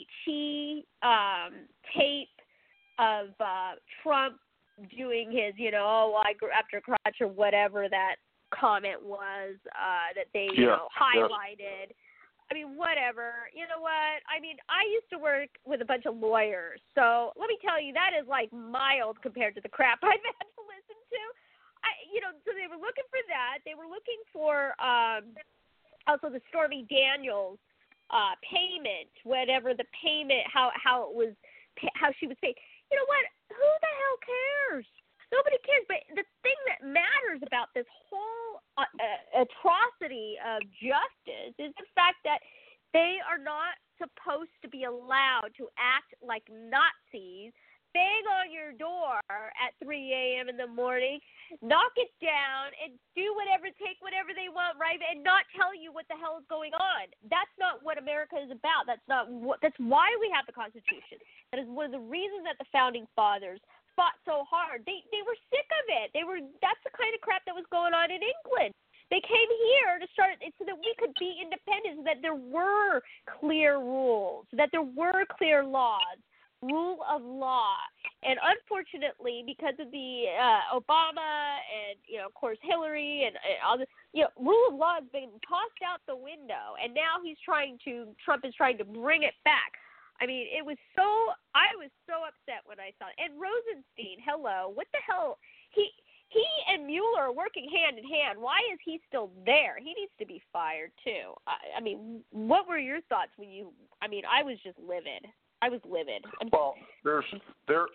tape of Trump doing his, I grew after crotch or whatever that comment was that they, highlighted. Yes. Whatever. You know what? I used to work with a bunch of lawyers, so let me tell you, that is like mild compared to the crap I've had to listen to. So they were looking for that. They were looking for also the Stormy Daniels payment, whatever the payment, how she was paid. You know what? Who the hell cares? Nobody cares. But the thing that matters about this whole atrocity of justice is the fact that they are not supposed to be allowed to act like Nazis, bang on your door at 3 a.m. in the morning, knock it down, and take whatever they want, right? And not tell you what the hell is going on. That's not what America is about. That's why we have the Constitution. That is one of the reasons that the Founding Fathers fought so hard. They were sick of it. That's the kind of crap that was going on in England. They came here to start so that we could be independent, so that there were clear rules, that there were clear laws, rule of law. And unfortunately, because of the Obama and, of course, Hillary and all this, rule of law has been tossed out the window. And now Trump is trying to bring it back. I was so upset when I saw it. And Rosenstein, hello, what the hell? he and Mueller are working hand in hand. Why is he still there? He needs to be fired too. I mean, what were your thoughts when you? I mean, I was just livid. I was livid. Well, this is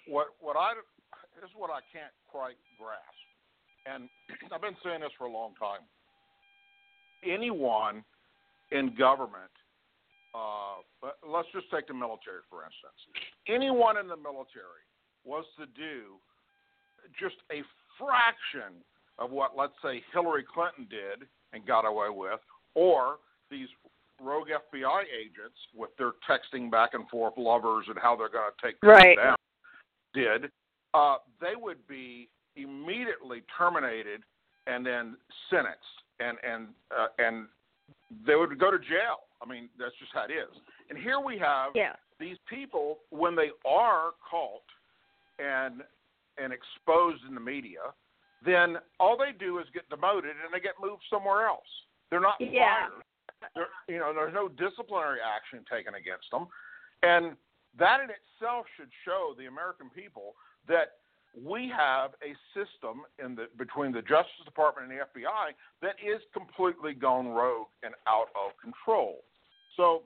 what I can't quite grasp, and I've been saying this for a long time. Anyone in government, let's just take the military for instance. Anyone in the military was to do just a fraction of what, let's say, Hillary Clinton did and got away with, or these rogue FBI agents with their texting back and forth lovers and how they're going to take them down did, they would be immediately terminated and then sentenced, and they would go to jail. I mean, that's just how it is. And here we have these people, when they are caught and exposed in the media, then all they do is get demoted and they get moved somewhere else. They're not fired. There's no disciplinary action taken against them. And that in itself should show the American people that we have a system between the Justice Department and the FBI that is completely gone rogue and out of control. So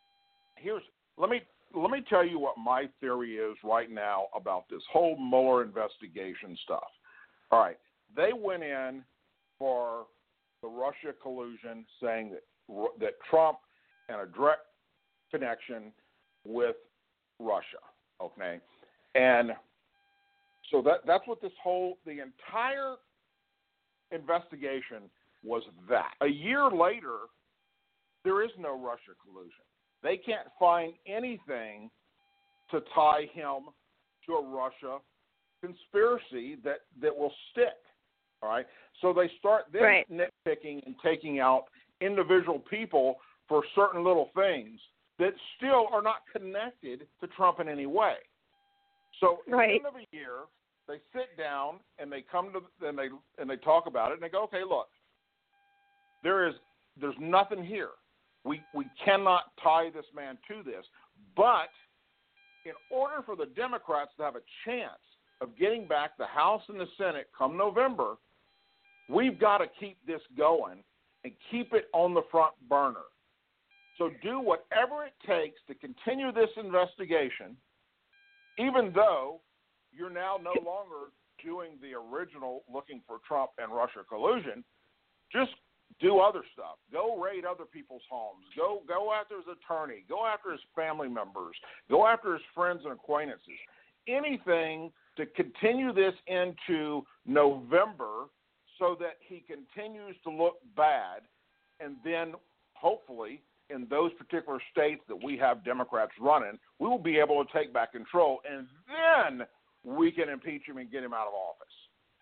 let me tell you what my theory is right now about this whole Mueller investigation stuff. All right, they went in for the Russia collusion, saying that Trump had a direct connection with Russia. Okay, and so that's what the entire investigation was. That a year later, there is no Russia collusion. They can't find anything to tie him to a Russia conspiracy that will stick. All right, so they start then nitpicking and taking out individual people for certain little things that still are not connected to Trump in any way. So at the end of a year, they sit down and they come to and they talk about it and they go, okay, look, there's nothing here. We cannot tie this man to this. But in order for the Democrats to have a chance of getting back the House and the Senate come November, we've got to keep this going and keep it on the front burner. So do whatever it takes to continue this investigation, even though you're now no longer doing the original looking for Trump and Russia collusion. Just do other stuff. Go raid other people's homes. Go after his attorney. Go after his family members. Go after his friends and acquaintances. Anything to continue this into November so that he continues to look bad, and then hopefully in those particular states that we have Democrats running, we will be able to take back control, and then we can impeach him and get him out of office.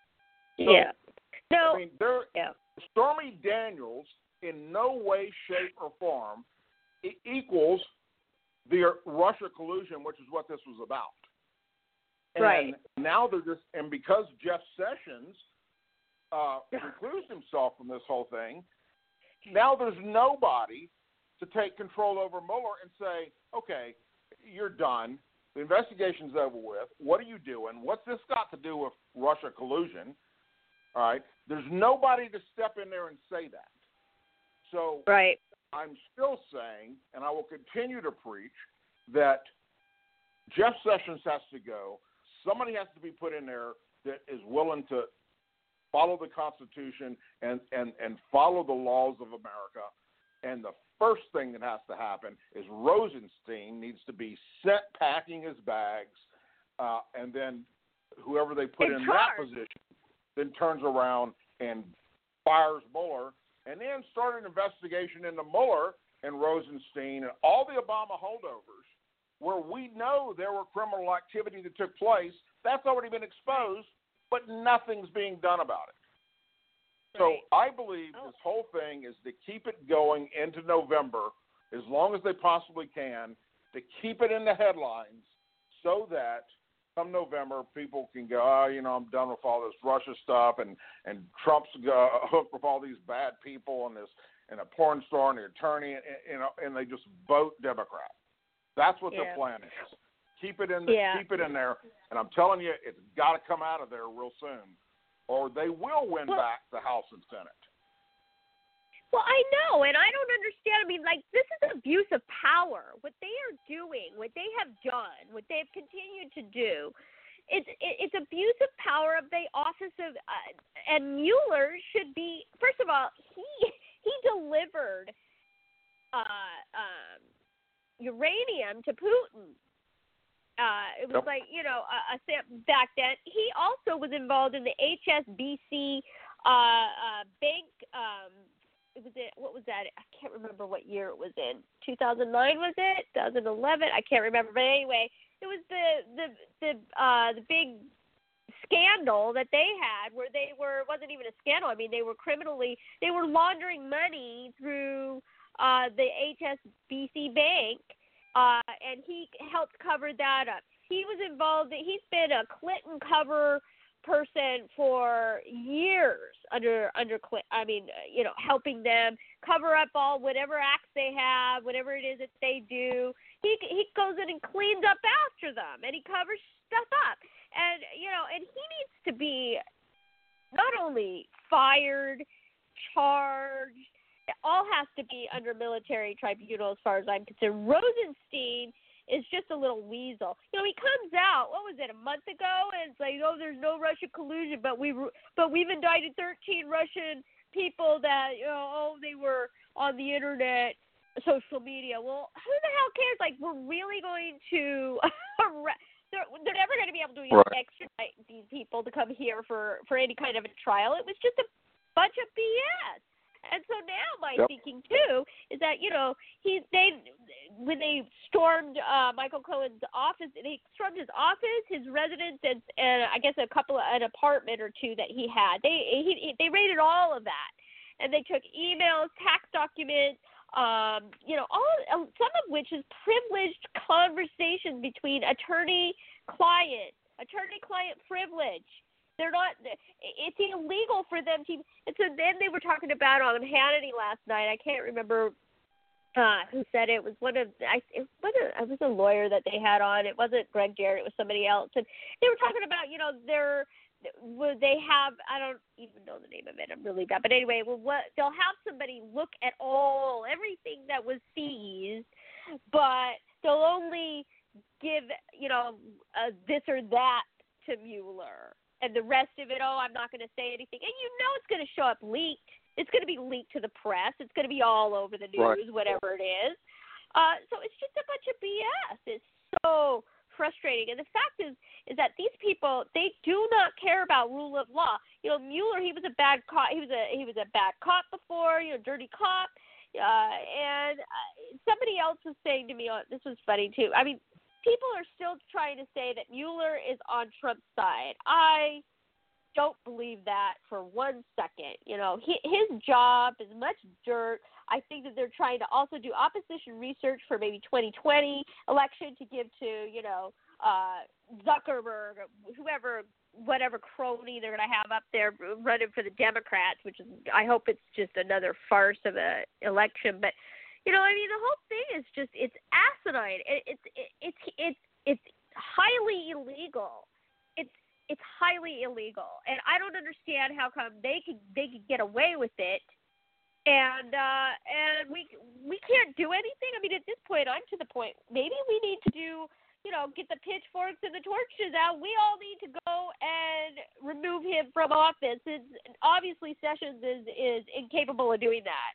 So, I mean, Stormy Daniels in no way, shape, or form equals the Russia collusion, which is what this was about. And now they're just, and because Jeff Sessions recused himself from this whole thing, now there's nobody to take control over Mueller and say, okay, you're done. The investigation's over with. What are you doing? What's this got to do with Russia collusion? All right. There's nobody to step in there and say that. So I'm still saying, and I will continue to preach, that Jeff Sessions has to go. Somebody has to be put in there that is willing to follow the Constitution and follow the laws of America. And the first thing that has to happen is Rosenstein needs to be sent packing his bags, and then whoever they put in that position then turns around and fires Mueller, and then start an investigation into Mueller and Rosenstein and all the Obama holdovers, where we know there were criminal activity that took place. That's already been exposed, but nothing's being done about it. So I believe this whole thing is to keep it going into November as long as they possibly can, to keep it in the headlines so that come November people can go, I'm done with all this Russia stuff, and Trump's hooked with all these bad people and a porn star and the attorney, and they just vote Democrat. That's what their plan is. Keep it in there, and I'm telling you, it's got to come out of there real soon. or they will win back the House and Senate. Well, I know, and I don't understand. I mean, like, this is abuse of power. What they are doing, what they have done, what they have continued to do, it's abuse of power of the office of, and Mueller should be, first of all, he delivered uranium to Putin. It was like, you know, back then. He also was involved in the HSBC bank. What was that? I can't remember what year it was in. 2009 was it? 2011? I can't remember. But anyway, it was the big scandal that they had where it wasn't even a scandal. I mean, they were laundering money through the HSBC bank, and he helped cover that up. He was involved. He's been a Clinton cover person for years under Clinton. I mean, you know, helping them cover up all whatever acts they have, whatever it is that they do. He goes in and cleans up after them, and he covers stuff up. And you know, and he needs to be not only fired, charged. It all has to be under military tribunal, as far as I'm concerned. Rosenstein is just a little weasel. You know, he comes out, what was it, a month ago, and it's like, oh, there's no Russian collusion, but we've indicted 13 Russian people that, you know, oh, they were on the internet, social media. Well, who the hell cares? Like, we're really going to they're never going to be able to extradite these people to come here for any kind of a trial. It was just a bunch of BS. And so now my thinking, too, is that, you know, when they stormed Michael Cohen's office, they stormed his office, his residence, and I guess an apartment or two that he had. They raided all of that. And they took emails, tax documents, you know, some of which is privileged conversations between attorney-client privilege. They're not. It's illegal for them to. And so then they were talking about on Hannity last night. I can't remember who said it. It was it was a lawyer that they had on. It wasn't Greg Jarrett. It was somebody else. And they were talking about, you know, they have. I don't even know the name of it. I'm really bad. But anyway, they'll have somebody look at everything that was seized, but they'll only give, you know, this or that to Mueller. And the rest of it, I'm not going to say anything. And you know it's going to show up leaked. It's going to be leaked to the press. It's going to be all over the news, whatever it is. So it's just a bunch of BS. It's so frustrating. And the fact is that these people, they do not care about rule of law. You know, Mueller, he was a bad cop. He was a bad cop before, you know, dirty cop. And somebody else was saying to me, this was funny too. I mean, people are still trying to say that Mueller is on Trump's side. I don't believe that for 1 second. You know, his job is much dirt. I think that they're trying to also do opposition research for maybe 2020 election to give to, you know, Zuckerberg, whoever, whatever crony they're going to have up there running for the Democrats, which is, I hope it's just another farce of an election. But you know, I mean, the whole thing is just—it's asinine. It's highly illegal. It's highly illegal, and I don't understand how come they could get away with it, and we can't do anything. I mean, at this point, I'm to the point. Maybe we need to do, you know, get the pitchforks and the torches out. We all need to go and remove him from office. Obviously, Sessions is incapable of doing that.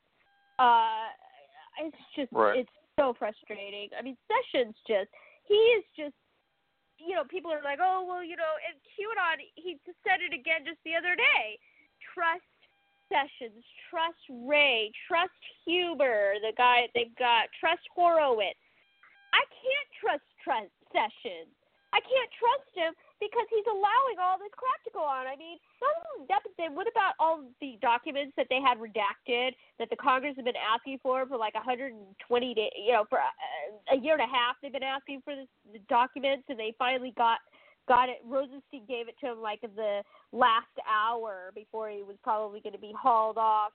It's just, It's so frustrating. I mean, Sessions he is just, you know, people are like, oh, well, you know, and QAnon, he said it again just the other day. Trust Sessions, trust Ray, trust Huber, the guy they've got, trust Horowitz. I can't trust Sessions. I can't trust him because he's allowing all this crap to go on. I mean, what about all the documents that they had redacted that the Congress has been asking for like 120 days, you know, for a year and a half they've been asking for the documents, and they finally got it. Rosenstein gave it to him like in the last hour before he was probably going to be hauled off.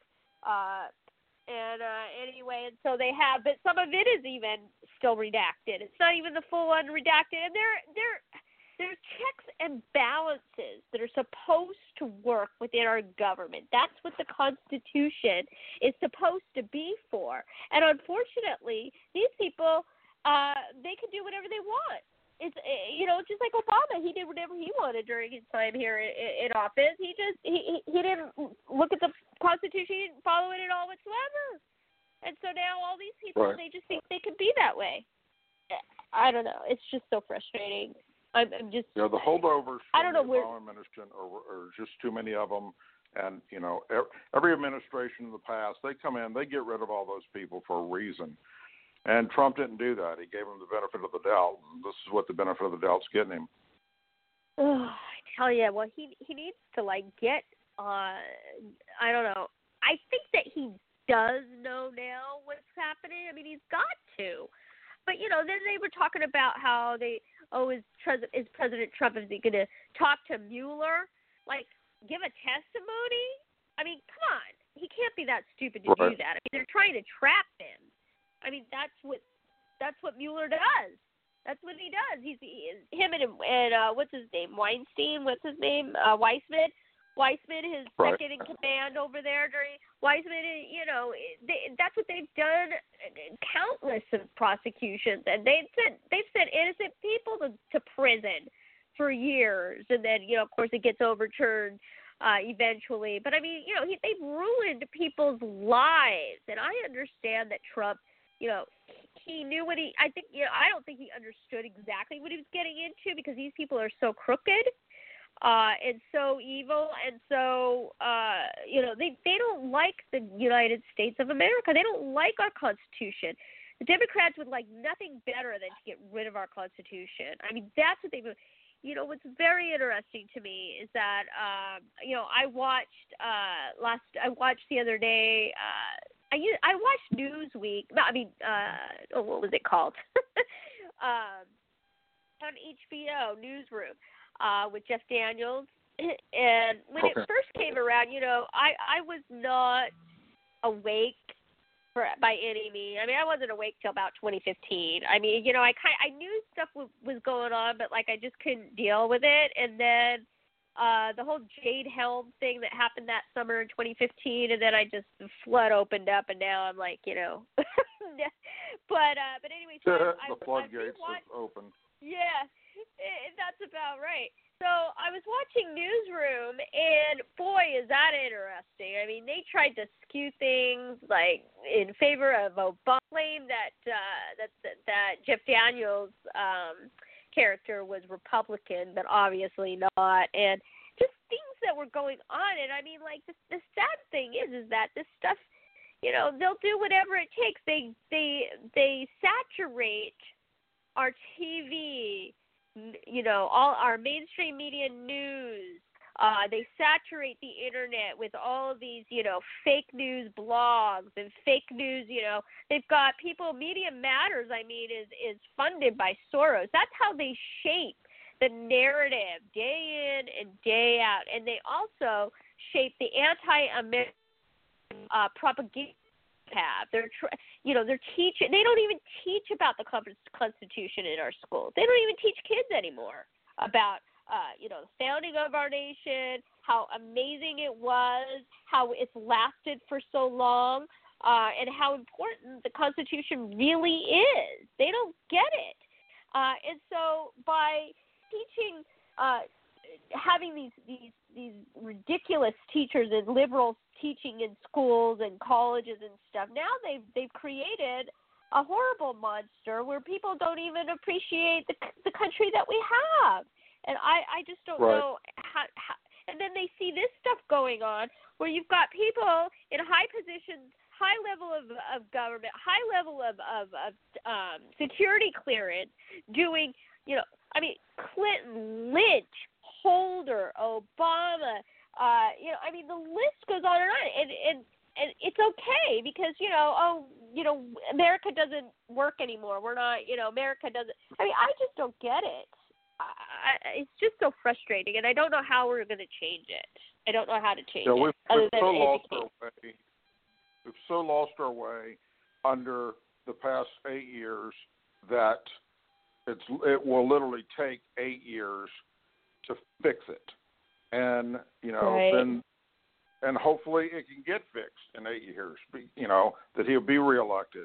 Anyway, and so they have, but some of it is even still redacted. It's not even the full unredacted, and they're There are checks and balances that are supposed to work within our government. That's what the Constitution is supposed to be for. And unfortunately, these people, they can do whatever they want. It's just like Obama. He did whatever he wanted during his time here in office. He didn't look at the Constitution. He didn't follow it at all whatsoever. And so now all these people, Right. they just think they can be that way. I don't know. It's just so frustrating. I'm just. The holdovers I don't know from the where. Obama administration are just too many of them. And, every administration in the past, they come in, they get rid of all those people for a reason. And Trump didn't do that. He gave them the benefit of the doubt. And this is what the benefit of the doubt's getting him. I tell you, well, he needs to get. I don't know. I think that he does know now what's happening. I mean, he's got to. But then they were talking about how is President Trump, is he going to talk to Mueller, give a testimony? I mean, come on, he can't be that stupid to do that. I mean, they're trying to trap him. I mean, that's what Mueller does. That's what he does. Him and what's his name? Weinstein. What's his name? Weissman. Weissman, his second in command over there during Weissman. That's what they've done. Countless of prosecutions, and they've sent innocent people to prison for years, and then of course it gets overturned eventually. But I mean, they've ruined people's lives, and I understand that Trump. He knew what I don't think he understood exactly what he was getting into, because these people are so crooked and so evil, and so they don't like the United States of America. They don't like our Constitution. The Democrats would like nothing better than to get rid of our Constitution. I mean, that's what they would. What's very interesting to me is that I watched the other day. I watched Newsweek. What was it called? On HBO, Newsroom, with Jeff Daniels. And when it first came around, I was not awake by any means. I mean, I wasn't awake till about 2015. I mean, I knew stuff was going on, but I just couldn't deal with it. And then the whole Jade Helm thing that happened that summer in 2015, and then the flood opened up, and now I'm but anyway, so the floodgates is open. Yeah, that's about right. So I was watching Newsroom, and boy, is that interesting. I mean, they tried to skew things in favor of Obama, claim that Jeff Daniels' character was Republican, but obviously not, and just things that were going on. And I mean, the sad thing is that this stuff, they'll do whatever it takes. They saturate our TV. All our mainstream media news, they saturate the internet with all of these, fake news blogs and fake news, they've got people, Media Matters, is funded by Soros. That's how they shape the narrative day in and day out. And they also shape the anti-American propaganda. They're teaching. They don't even teach about the Constitution in our schools. They don't even teach kids anymore about the founding of our nation, how amazing it was, how it's lasted for so long, and how important the Constitution really is. They don't get it, and so by teaching, having these ridiculous teachers and liberals teaching in schools and colleges and stuff, now they've created a horrible monster where people don't even appreciate the country that we have. And I just don't know how. And then they see this stuff going on where you've got people in high positions, high level of government, high level of security clearance doing, Clinton, Lynch, Holder, Obama, the list goes on and on, and it's okay because, America doesn't work anymore. We're not, America doesn't. I just don't get it. It's just so frustrating, and I don't know how we're going to change it. I don't know how to change it. We've so lost our way under the past 8 years that it will literally take 8 years to fix it, and then. And hopefully it can get fixed in 8 years, that he'll be reelected.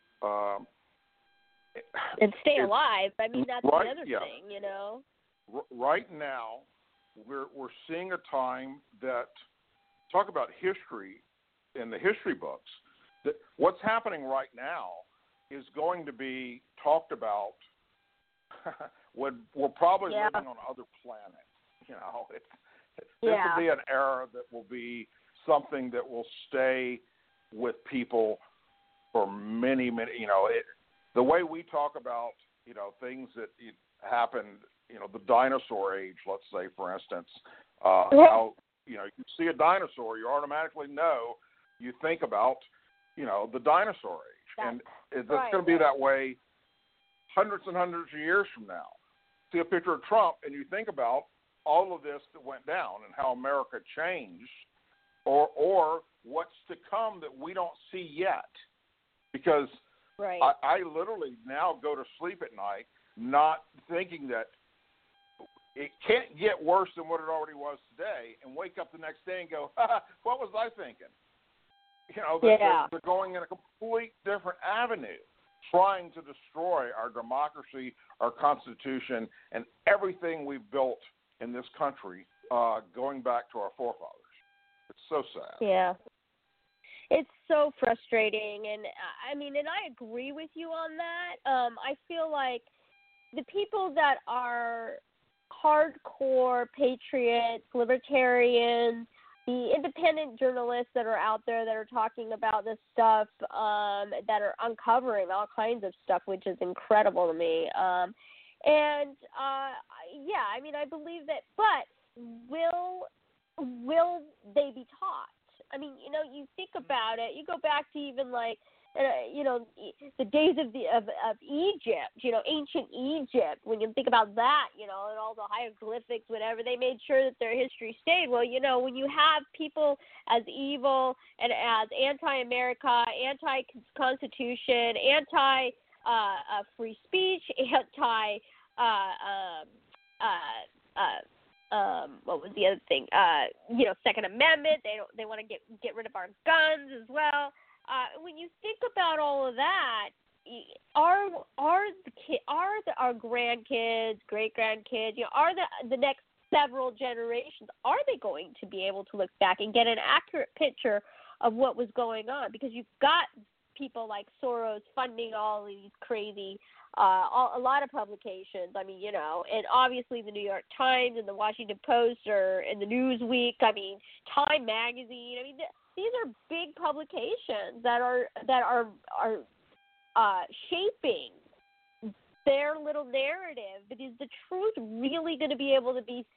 And stay alive. I mean, that's right, the other thing, Right now, we're seeing a time that, talk about history in the history books, that what's happening right now is going to be talked about when we're probably living on other planets, This will be an era that will be something that will stay with people for many, many. The way we talk about things that happened, the dinosaur age, let's say, for instance, how you see a dinosaur, you automatically you think about the dinosaur age, and it's going to be that way hundreds and hundreds of years from now. See a picture of Trump, and you think about all of this that went down and how America changed, or what's to come that we don't see yet. Because I literally now go to sleep at night not thinking that it can't get worse than what it already was today, and wake up the next day and go, what was I thinking? They're going in a complete different avenue, trying to destroy our democracy, our Constitution, and everything we've built in this country, going back to our forefathers. It's so sad. Yeah. It's so frustrating, and I agree with you on that. I feel like the people that are hardcore patriots, libertarians, the independent journalists that are out there that are talking about this stuff, that are uncovering all kinds of stuff, which is incredible to me. I believe that, but will they be taught? I mean, you think about it, you go back to even the days of Egypt, ancient Egypt, when you think about that, and all the hieroglyphics, whatever, they made sure that their history stayed. Well, when you have people as evil and as anti-America, anti-Constitution, anti-free speech, what was the other thing? Second Amendment. They want to get rid of our guns as well. When you think about all of that, are our grandkids, great grandkids, are the next several generations, are they going to be able to look back and get an accurate picture of what was going on? Because you've got people like Soros funding all these crazy, a lot of publications. I mean, and obviously the New York Times and the Washington Post and the Newsweek. I mean, Time Magazine. I mean, these are big publications that are shaping their little narrative. But is the truth really going to be able to be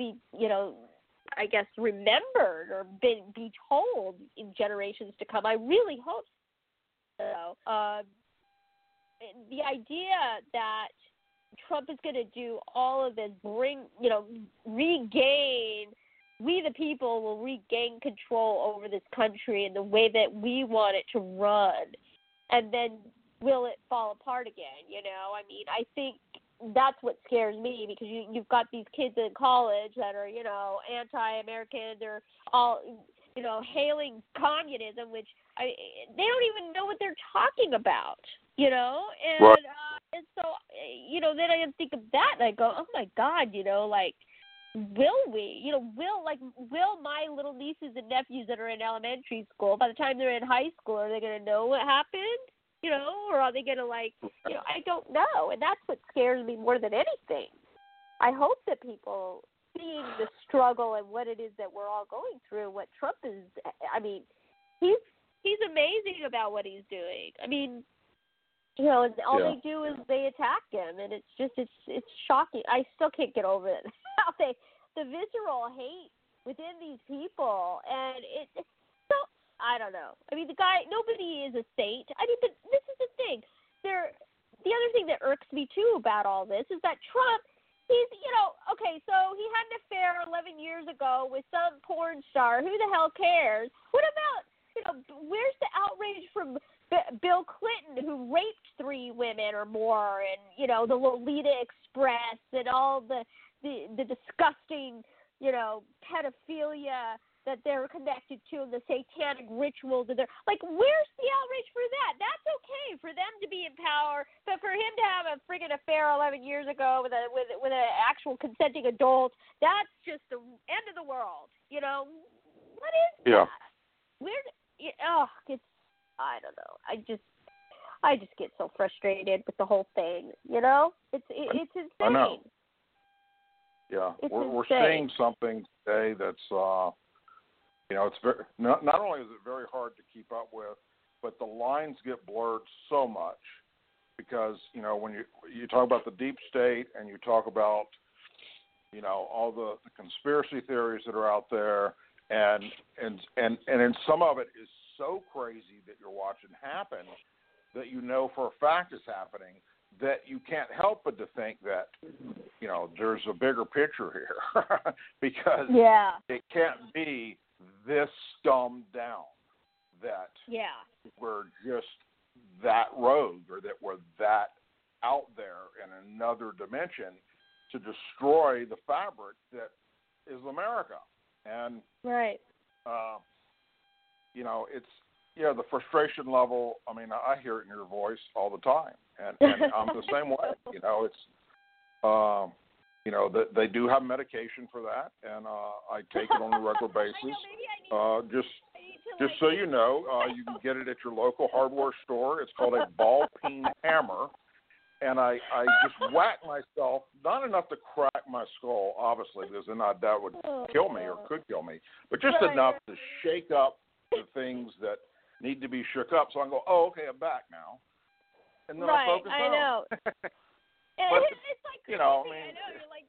I guess remembered or be told in generations to come? I really hope so. The idea that Trump is going to do all of this, regain, we the people will regain control over this country in the way that we want it to run, and then will it fall apart again? I mean, I think that's what scares me, because you've got these kids in college that are, anti-American, they're all, hailing communism, which they don't even know what they're talking about, and right. And so, then I think of that and I go, oh my God, will we, will my little nieces and nephews that are in elementary school, by the time they're in high school, are they going to know what happened? Or are they going to I don't know. And that's what scares me more than anything. I hope that people seeing the struggle and what it is that we're all going through, what Trump is, I mean, he's amazing about what he's doing. I mean, and all they do is they attack him, and it's just, it's shocking. I still can't get over it. How the visceral hate within these people, and it's so, I don't know. I mean, the guy, nobody is a saint. I mean, but this is the thing. The other thing that irks me, too, about all this is that Trump, he's, okay, so he had an affair 11 years ago with some porn star. Who the hell cares? What about, where's the outrage from Bill Clinton, who raped 3 women or more, and, you know, the Lolita Express and all the disgusting, you know, pedophilia that they're connected to, and the satanic rituals that they're like, where's the outrage for that? That's okay for them to be in power, but for him to have a friggin' affair 11 years ago with an actual consenting adult, that's just the end of the world. You know, what is that? It's, I don't know. I just get so frustrated with the whole thing. You know, it's insane. I know. Yeah, we're seeing insane. something today that's. You know, it's very not only is it very hard to keep up with, but the lines get blurred so much because, you know, when you talk about the deep state and you talk about, you know, all the conspiracy theories that are out there, and some of it is so crazy that you're watching happen that you know for a fact is happening, that you can't help but to think that, you know, there's a bigger picture here because it can't be this dumbed down that we're just that rogue or that we're that out there in another dimension to destroy the fabric that is America. And, you know, it's, the frustration level, I mean, I hear it in your voice all the time. And I'm the same way. You know, it's, you know, they do have medication for that, and I take it on a regular basis. Just so you know, you can get it at your local hardware store. It's called a ball peen hammer, and I just whack myself, not enough to crack my skull, obviously, because then that would kill me or could kill me, but just enough to shake up the things that need to be shook up. So I go, oh, okay, I'm back now, and then I focus on. I know. But, it's like, you know, I mean, I know, you're like,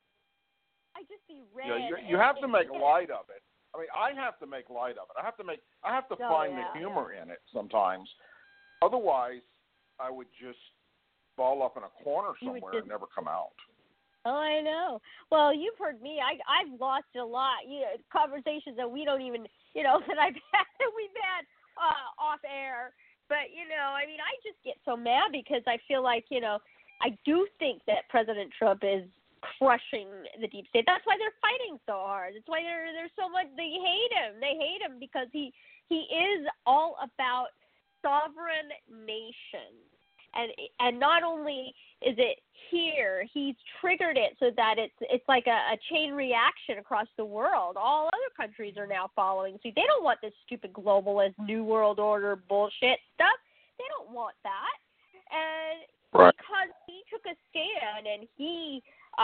I just see red. You have to make light of it. I mean, I have to make light of it. I have to find the humor in it sometimes. Otherwise, I would just ball up in a corner somewhere and never come out. Oh, I know. Well, you've heard me. I've lost a lot. Conversations that we don't even, that we've had off air. But, I mean, I just get so mad because I feel like, I do think that President Trump is crushing the deep state. That's why they're fighting so hard. That's why there's so much. They hate him. They hate him because he is all about sovereign nations. And not only is it here, he's triggered it so that it's like a chain reaction across the world. All other countries are now following suit. They don't want this stupid globalist New World Order bullshit stuff. They don't want that. And because he took a stand and he's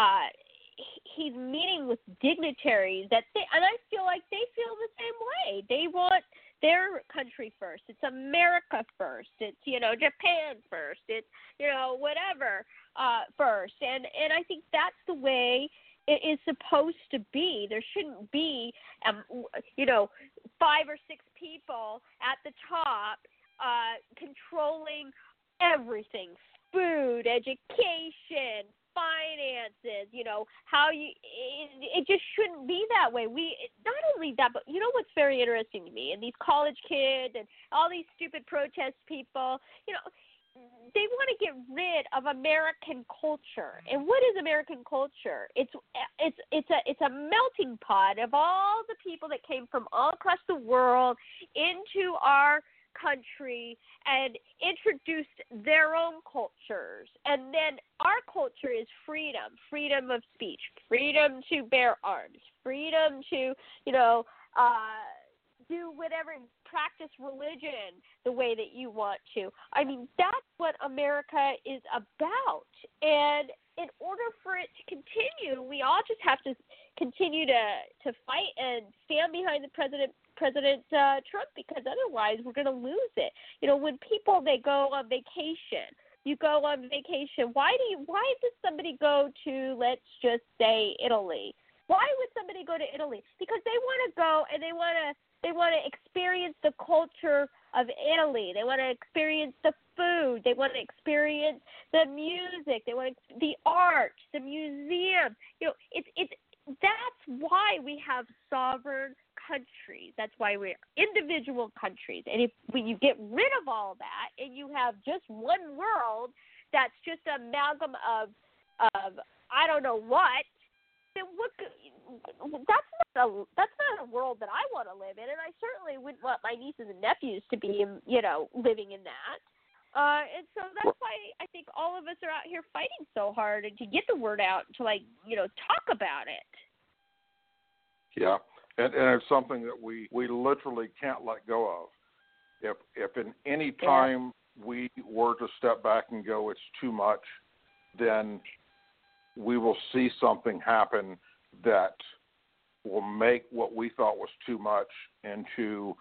meeting with dignitaries and I feel like they feel the same way. They want their country first. It's America first. It's, Japan first. It's, whatever first. And I think that's the way it is supposed to be. There shouldn't be, 5 or 6 people at the top controlling everything. Food, education, finances, it just shouldn't be that way. Not only that, but what's very interesting to me, and these college kids and all these stupid protest people, they want to get rid of American culture. And what is American culture? It's a melting pot of all the people that came from all across the world into our country and introduced their own cultures. And then our culture is freedom of speech, freedom to bear arms, freedom to, do whatever, practice religion the way that you want to. I mean, that's what America is about. And in order for it to continue, we all just have to continue to fight and stand behind the President Trump, because otherwise we're going to lose it. When people, they go on vacation, you go on vacation. Why does somebody go to, let's just say, Italy? Why would somebody go to Italy? Because they want to go and they want to experience the culture of Italy. They want to experience the food. They want to experience the music. They want the art, the museum. that's why we have sovereign countries. That's why we're individual countries. And if you get rid of all that and you have just one world that's just an amalgam of I don't know what, then that's not a world that I want to live in, and I certainly wouldn't want my nieces and nephews to be, living in that. And so that's why I think all of us are out here fighting so hard and to get the word out, to talk about it. Yeah, and it's something that we literally can't let go of. If in any time we were to step back and go, it's too much, then we will see something happen that will make what we thought was too much into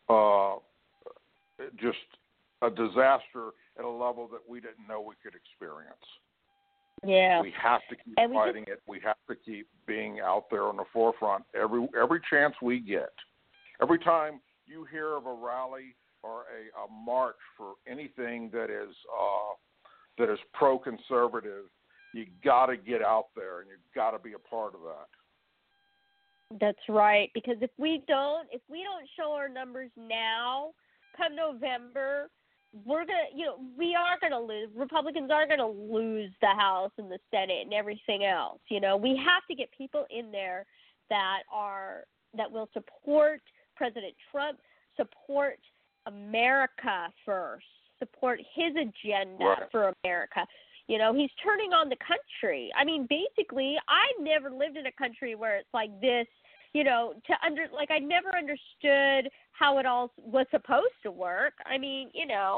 just a disaster at a level that we didn't know we could experience. Yeah. We have to keep fighting it. We have to keep being out there on the forefront every chance we get. Every time you hear of a rally or a march for anything that is pro-conservative, you got to get out there and you got to be a part of that. That's right, because if we don't show our numbers now, come November, we are gonna lose. Republicans are gonna lose the House and the Senate and everything else. We have to get people in there that will support President Trump, support America first, support his agenda for America. He's turning on the country. I mean, basically, I've never lived in a country where it's like this, I never understood how it all was supposed to work. I mean,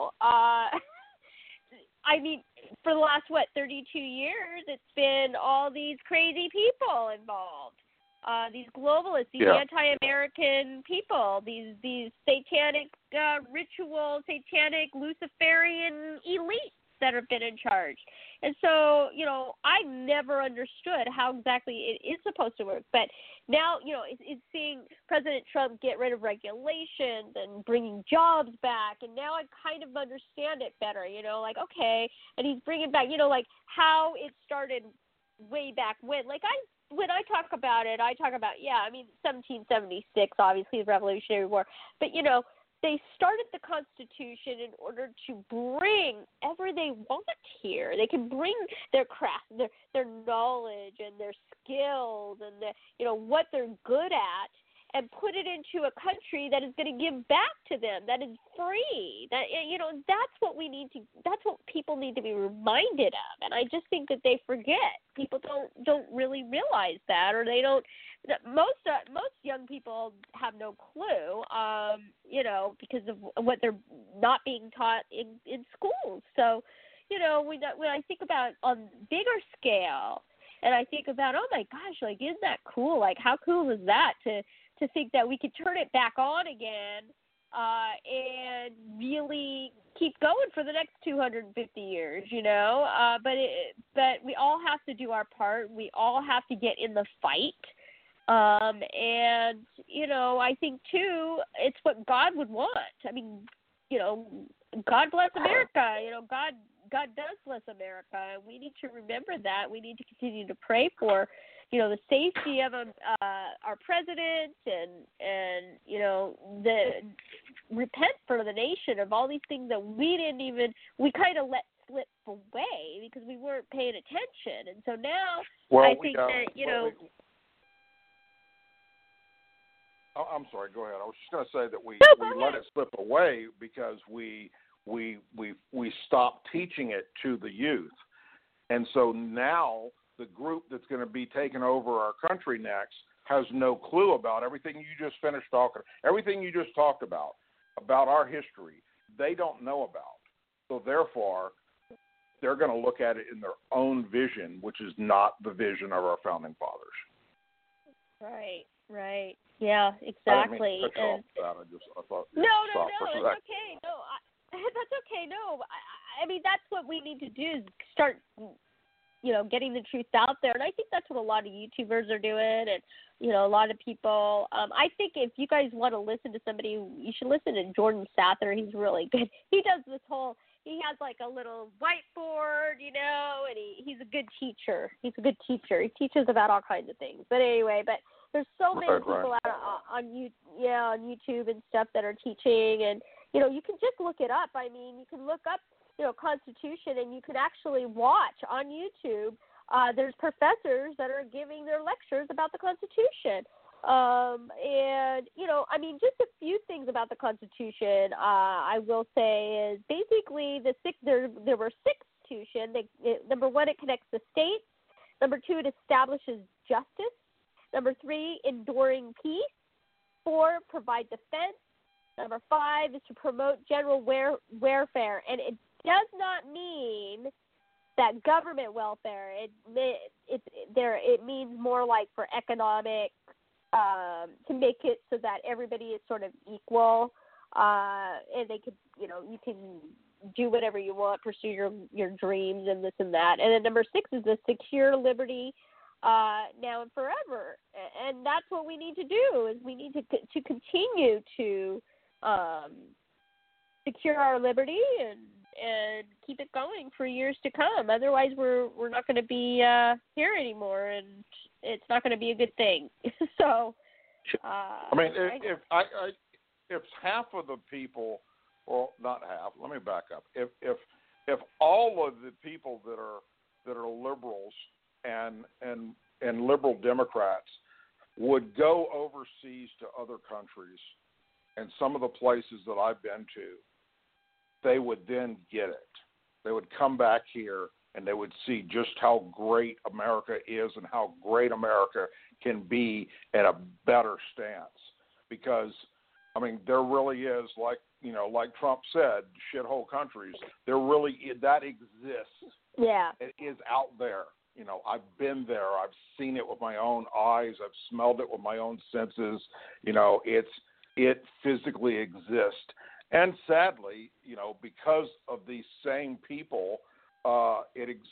for the last, 32 years, it's been all these crazy people involved. These globalists, these anti-American people, these satanic satanic Luciferian elites that have been in charge. And so, I never understood how exactly it is supposed to work. But now, it's seeing President Trump get rid of regulations and bringing jobs back. And now I kind of understand it better, okay. And he's bringing back, how it started way back when. When I talk about it, 1776, obviously, the Revolutionary War. But, they started the Constitution in order to bring whatever they want here. They can bring their craft, their knowledge, and their skills, and what they're good at, and put it into a country that is going to give back to them, that is free. That's what we need to. That's what people need to be reminded of. And I just think that they forget. People don't really realize that, or they don't. Most young people have no clue, because of what they're not being taught in schools. So, when I think about on bigger scale, and I think about, oh my gosh, isn't that cool? How cool is that to think that we could turn it back on again and really keep going for the next 250 years, but we all have to do our part. We all have to get in the fight. And, I think, too, it's what God would want. I mean, God bless America. God does bless America, and we need to remember that. We need to continue to pray for, the safety of our president and repent for the nation of all these things that we kind of let slip away because we weren't paying attention. And so now I think that, I'm sorry, go ahead. I was just going to say that we let it slip away because we stopped teaching it to the youth. And so now the group that's going to be taking over our country next has no clue about everything you just finished talking, everything you just talked about our history, they don't know about. So therefore, they're going to look at it in their own vision, which is not the vision of our founding fathers. Right. Yeah, exactly. I thought no, it's okay. No, that's okay. No, I mean, that's what we need to do is start, getting the truth out there. And I think that's what a lot of YouTubers are doing, and, a lot of people. I think if you guys want to listen to somebody, you should listen to Jordan Sather. He's really good. He does this whole, he has like a little whiteboard, you know, and he's a good teacher. He teaches about all kinds of things. But anyway, there's so many people out on YouTube and stuff that are teaching, and you know, you can just look it up. I mean, you can look up, you know, Constitution, and you can actually watch on YouTube. There's professors that are giving their lectures about the Constitution. And, you know, I mean, just a few things about the Constitution, I will say is basically there were six Constitution. Number one, it connects the states. Number two, it establishes justice. Number three, enduring peace. 4, provide defense. Number 5 is to promote general welfare. And it does not mean that government welfare. It means more like for economic, to make it so that everybody is sort of equal, and they could, you know, you can do whatever you want, pursue your dreams and this and that. And then number 6 is the secure liberty now and forever. And that's what we need to do, is we need to continue to secure our liberty and keep it going for years to come. Otherwise, we're not going to be here anymore, and it's not going to be a good thing. So, I mean, if half of the people, well, not half. Let me back up. If all of the people that are liberals and liberal Democrats would go overseas to other countries, and some of the places that I've been to, they would then get it. They would come back here and they would see just how great America is and how great America can be at a better stance. Because, I mean, there really is, like Trump said, shithole countries. There really that exists. Yeah. It is out there. You know, I've been there. I've seen it with my own eyes. I've smelled it with my own senses. You know, it physically exists. And sadly, you know, because of these same people, it exists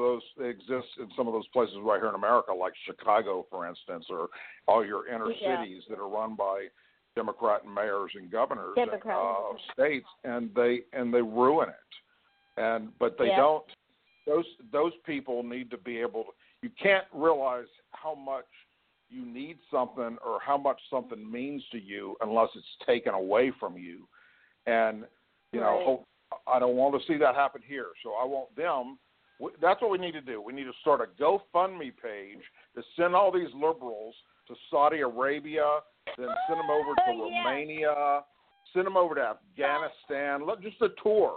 in some of those places right here in America, like Chicago, for instance, or all your inner cities that are run by Democrat mayors and governors of states, and they ruin it. But they don't. Those people need to be able to. You can't realize how much you need something or how much something means to you unless it's taken away from you. And, you know, I don't want to see that happen here. So I want them. That's what we need to do. We need to start a GoFundMe page to send all these liberals to Saudi Arabia, then send them over to Romania, send them over to Afghanistan. Just a tour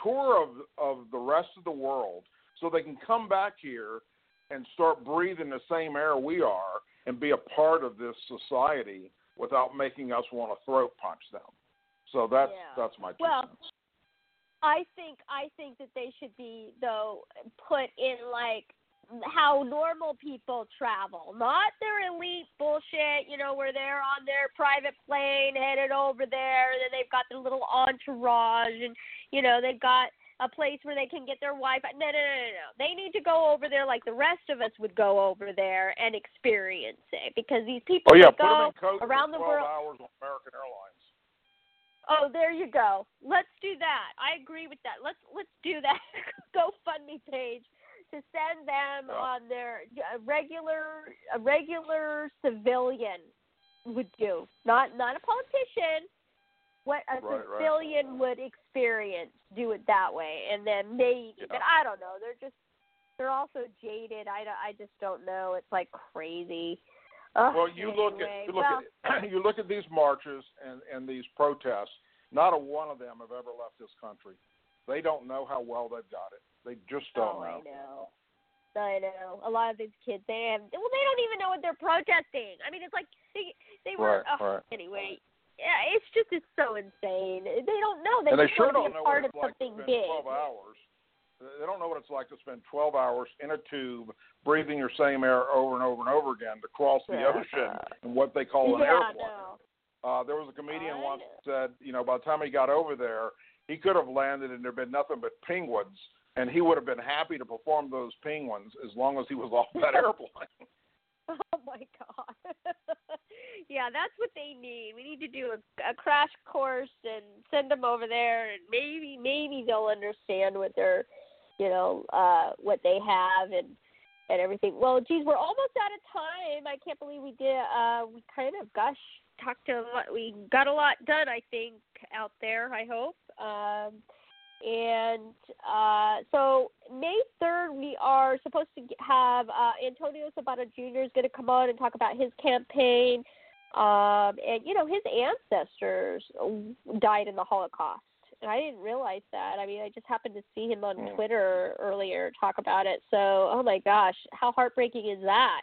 of the rest of the world, so they can come back here and start breathing the same air we are and be a part of this society without making us want to throat punch them. So that's my 2 cents. I think that they should be, though, put in like how normal people travel, not their elite bullshit, you know, where they're on their private plane headed over there, and then they've got their little entourage, and, you know, they've got a place where they can get their Wi-Fi. No. They need to go over there like the rest of us would go over there and experience it, because these people go around the world. 12 hours on American Airlines. Oh, there you go. Let's do that. I agree with that. Let's do that. GoFundMe page to send them on their regular civilian would do. Not a politician. What a civilian would experience. Do it that way, and then maybe. Yeah. But I don't know. They're also jaded. I just don't know. It's like crazy. Well, you look at these marches and these protests. Not a one of them have ever left this country. They don't know how well they've got it. They just don't know. I know. A lot of these kids, they don't even know what they're protesting. I mean, it's like they were. Anyway, yeah, it's so insane. They don't know. They just sure want to be don't a part of know what it's like something to spend big. 12 hours. They don't know what it's like to spend 12 hours in a tube, breathing your same air over and over and over again to cross the ocean in what they call an airplane. No. There was a comedian once that said, you know, by the time he got over there, he could have landed and there'd been nothing but penguins, and he would have been happy to perform those penguins as long as he was off that airplane. Oh my God! Yeah, that's what they need. We need to do a crash course and send them over there, and maybe they'll understand what they're, what they have and everything. Well, geez, we're almost out of time. I can't believe we did. We kind of, talked a lot. We got a lot done, I think, out there. I hope. So May 3rd, we are supposed to have Antonio Zapata Jr. is going to come on and talk about his campaign. And, his ancestors died in the Holocaust. And I didn't realize that. I mean, I just happened to see him on Twitter earlier talk about it. So, oh, my gosh, how heartbreaking is that?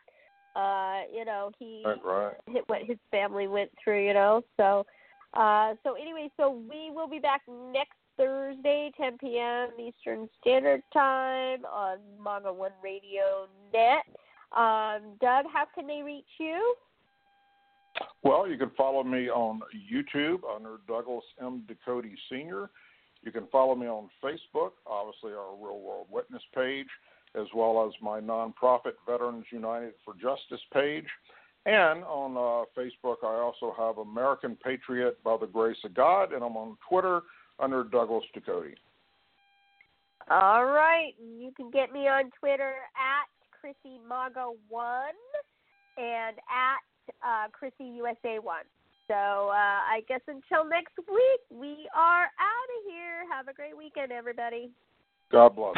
What his family went through, So anyway, so we will be back next Thursday, 10 p.m. Eastern Standard Time on Manga One Radio Net. Doug, how can they reach you? Well, you can follow me on YouTube under Douglas M. Ducote Sr. You can follow me on Facebook, obviously our Real World Witness page, as well as my nonprofit Veterans United for Justice page. And on Facebook, I also have American Patriot by the Grace of God, and I'm on Twitter under Douglas Ducote. All right. You can get me on Twitter at ChrissyMaga1 and at ChrissyUSA1. So I guess until next week, we are out of here. Have a great weekend, everybody. God bless.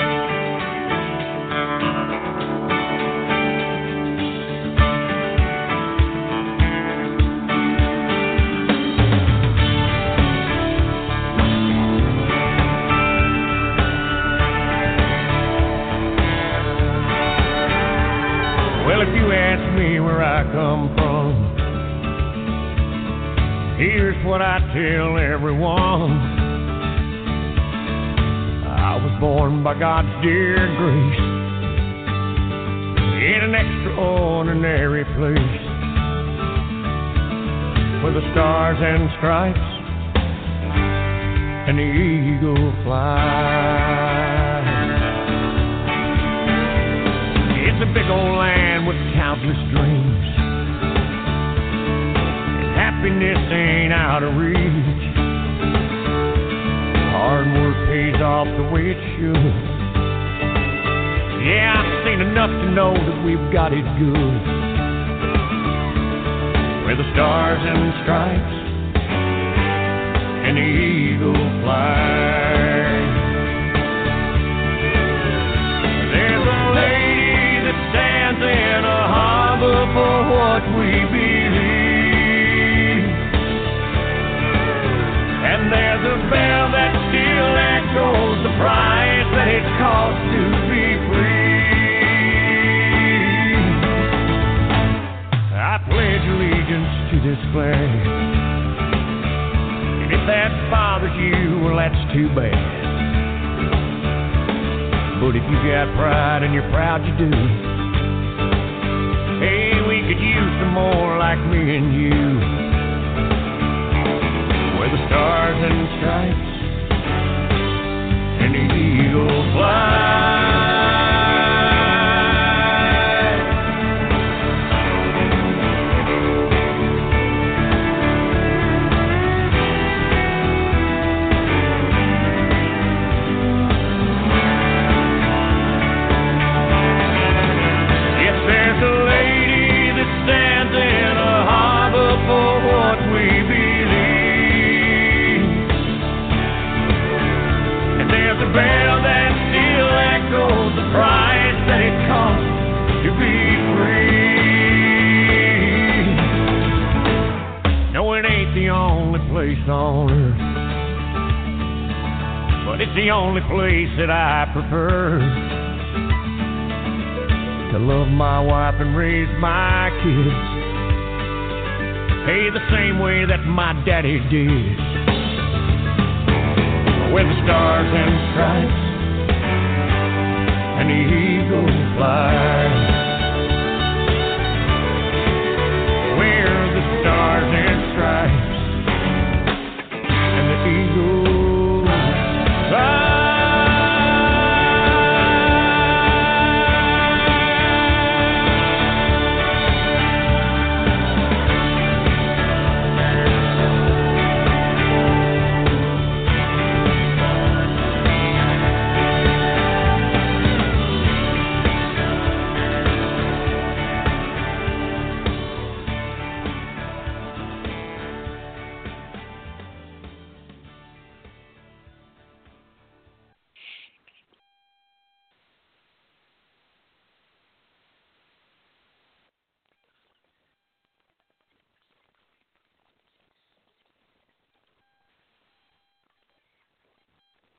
Well, if you ask me where I come from, here's what I tell everyone. I was born by God's dear grace in an extraordinary place where the stars and stripes and the eagle fly. It's a big old land with countless dreams, and happiness ain't out of reach. Hard work pays off the way it should. Yeah, I've seen enough to know that we've got it good, where the stars and stripes and the eagle fly. There's a lady that stands in a harbor for what we believe, and there's a bell that still echoes the price that it costs to be free. I pledge allegiance to this flag, and if that bothers you, well, that's too bad. But if you got pride and you're proud you do, hey, we could use some more like me and you, where the stars and stripes and the eagle fly. Bell that still echoes the price that it costs to be free. No, it ain't the only place on earth, but it's the only place that I prefer to love my wife and raise my kids, hey, the same way that my daddy did. Where the stars and stripes